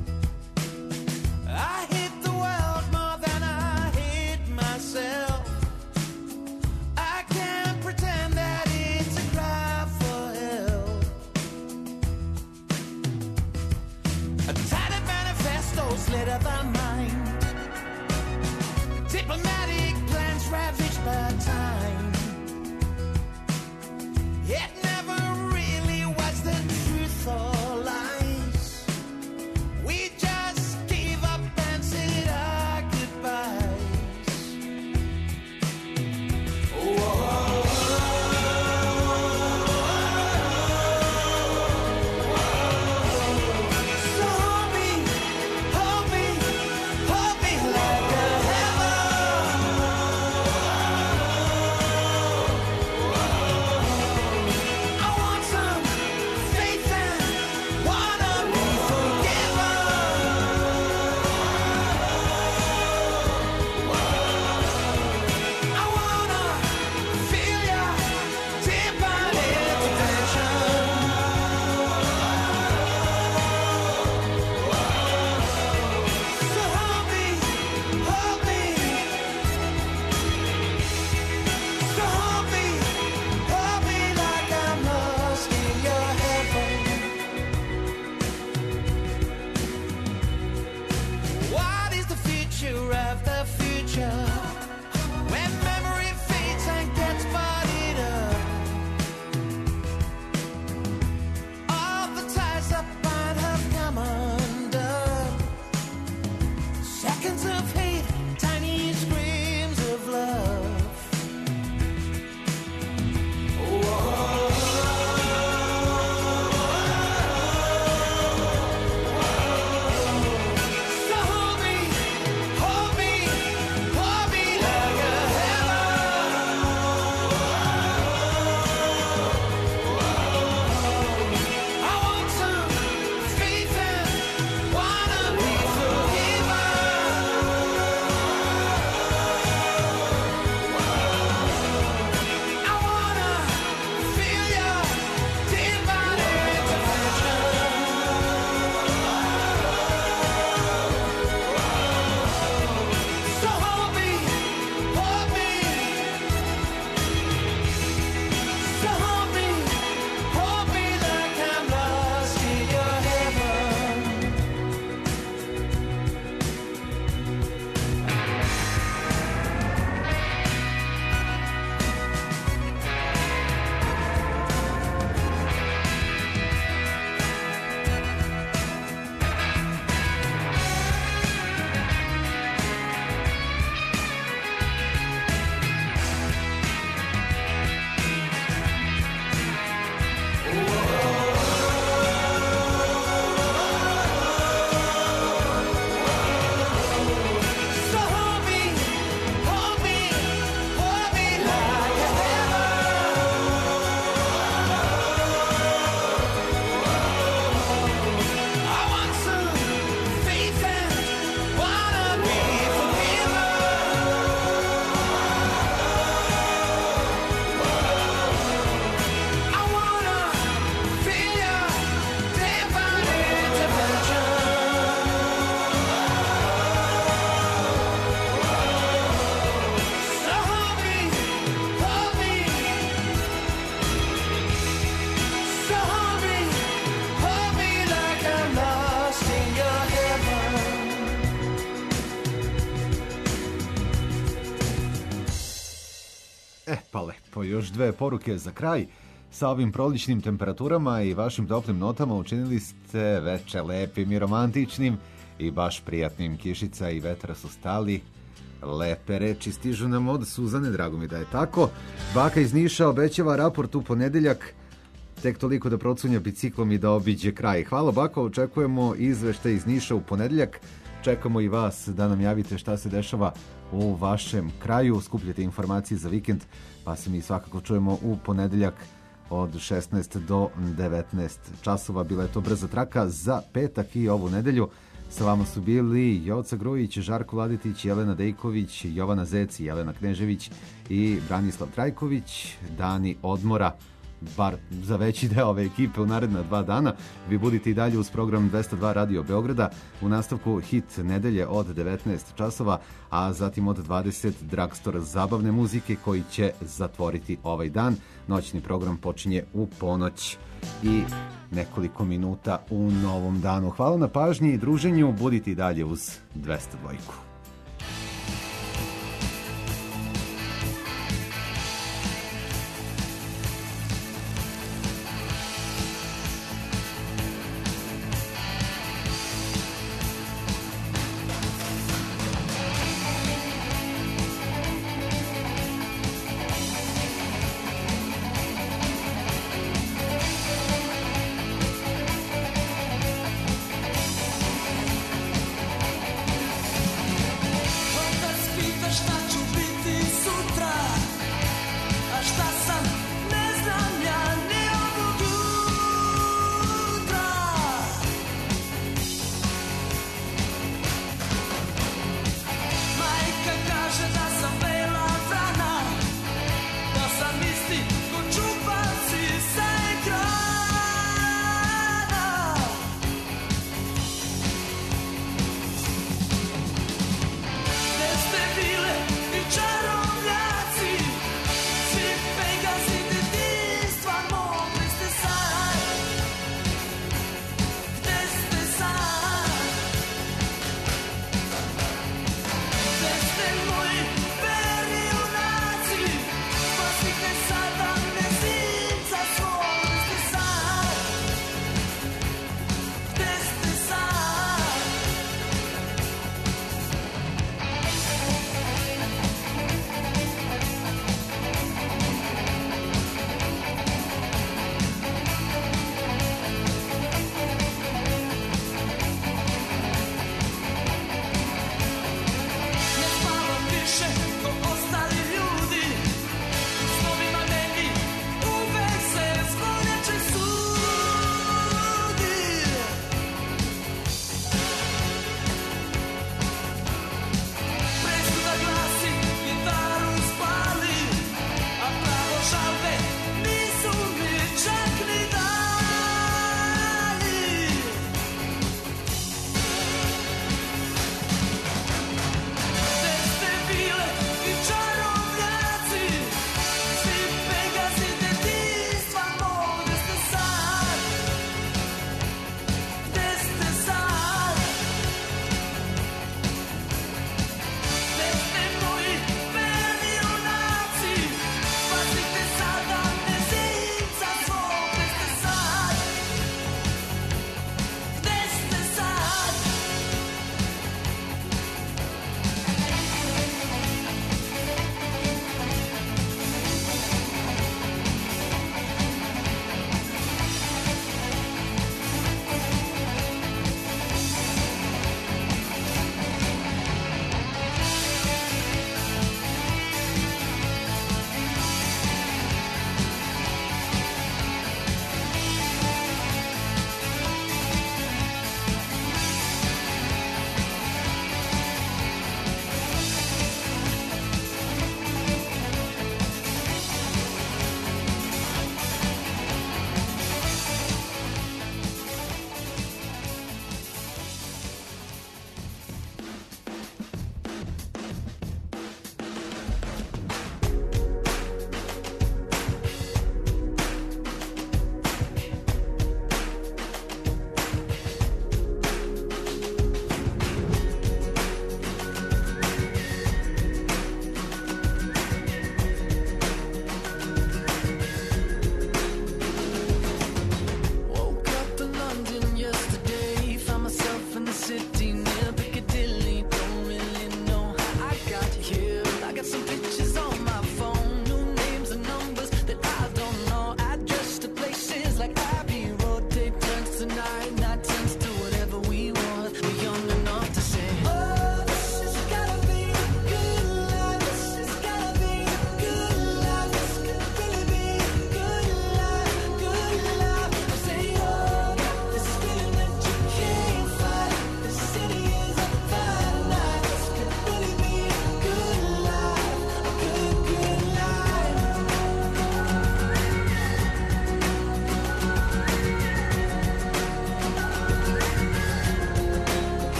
I hate the world more than I hate myself. I can't pretend that it's a cry for help. A tattered manifesto's litter the mind. Diplomatic plans ravaged by time. It never really was the truth or lies. We just gave up and said our goodbyes. So hold me, hold me, hold me like a hammer. I want some faith and wanna be forgiven. I wanna feel your divine intervention. So hold me, hold me. So hold me, hold me like I'm lost in your heaven. What is the future of the future? When memory fades and gets bodied up, all the ties that bind have come undone. Seconds of hate, tiny screams of love. So hold me, hold me, hold me like a hammer. I want some faith and wanna be forgiven. I wanna feel your divine intervention. So hold me, hold me. So hold me, hold me like I'm lost in your heaven. So hold me, hold me, hold me like a hammer. I want some faith and wanna be forgiven. I wanna feel your divine intervention. So hold me, hold me. So hold me, hold me like I'm lost in your heaven. E, pa lepo, još dve poruke za kraj. Sa ovim proličnim temperaturama i vašim toplim notama učinili ste veče lepim i romantičnim i baš prijatnim. Kišica i vetra su stali. Lepe reči stižu nam od Suzane, drago mi da je tako. Baka iz Niša obećava raport u ponedeljak, tek toliko da procunja biciklom i da obiđe kraj. Hvala bako, očekujemo izveštaj iz Niša u ponedeljak. Čekamo i vas da nam javite šta se dešava u vašem kraju. Skupljate informacije za vikend, pa se mi svakako čujemo u ponedeljak od šesnaest do devetnaest časova. Bila je to brza traka za petak i ovu nedelju. Sa vama su bili Joca Grujić, Žarko Ladetić, Jelena Dejković, Jovana Zec, Jelena Knežević i Branislav Trajković. Dani odmora, bar za veći deo ove ekipe u naredna dva dana. Vi budite i dalje uz program dvesta dva Radio Beograda. U nastavku hit nedelje od devetnaest časova, a zatim od dvadeset Dragstor zabavne muzike koji će zatvoriti ovaj dan. Noćni program počinje u ponoć i nekoliko minuta u novom danu. Hvala na pažnji i druženju. Budite i dalje uz dvesta dva.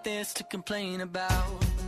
this to complain about.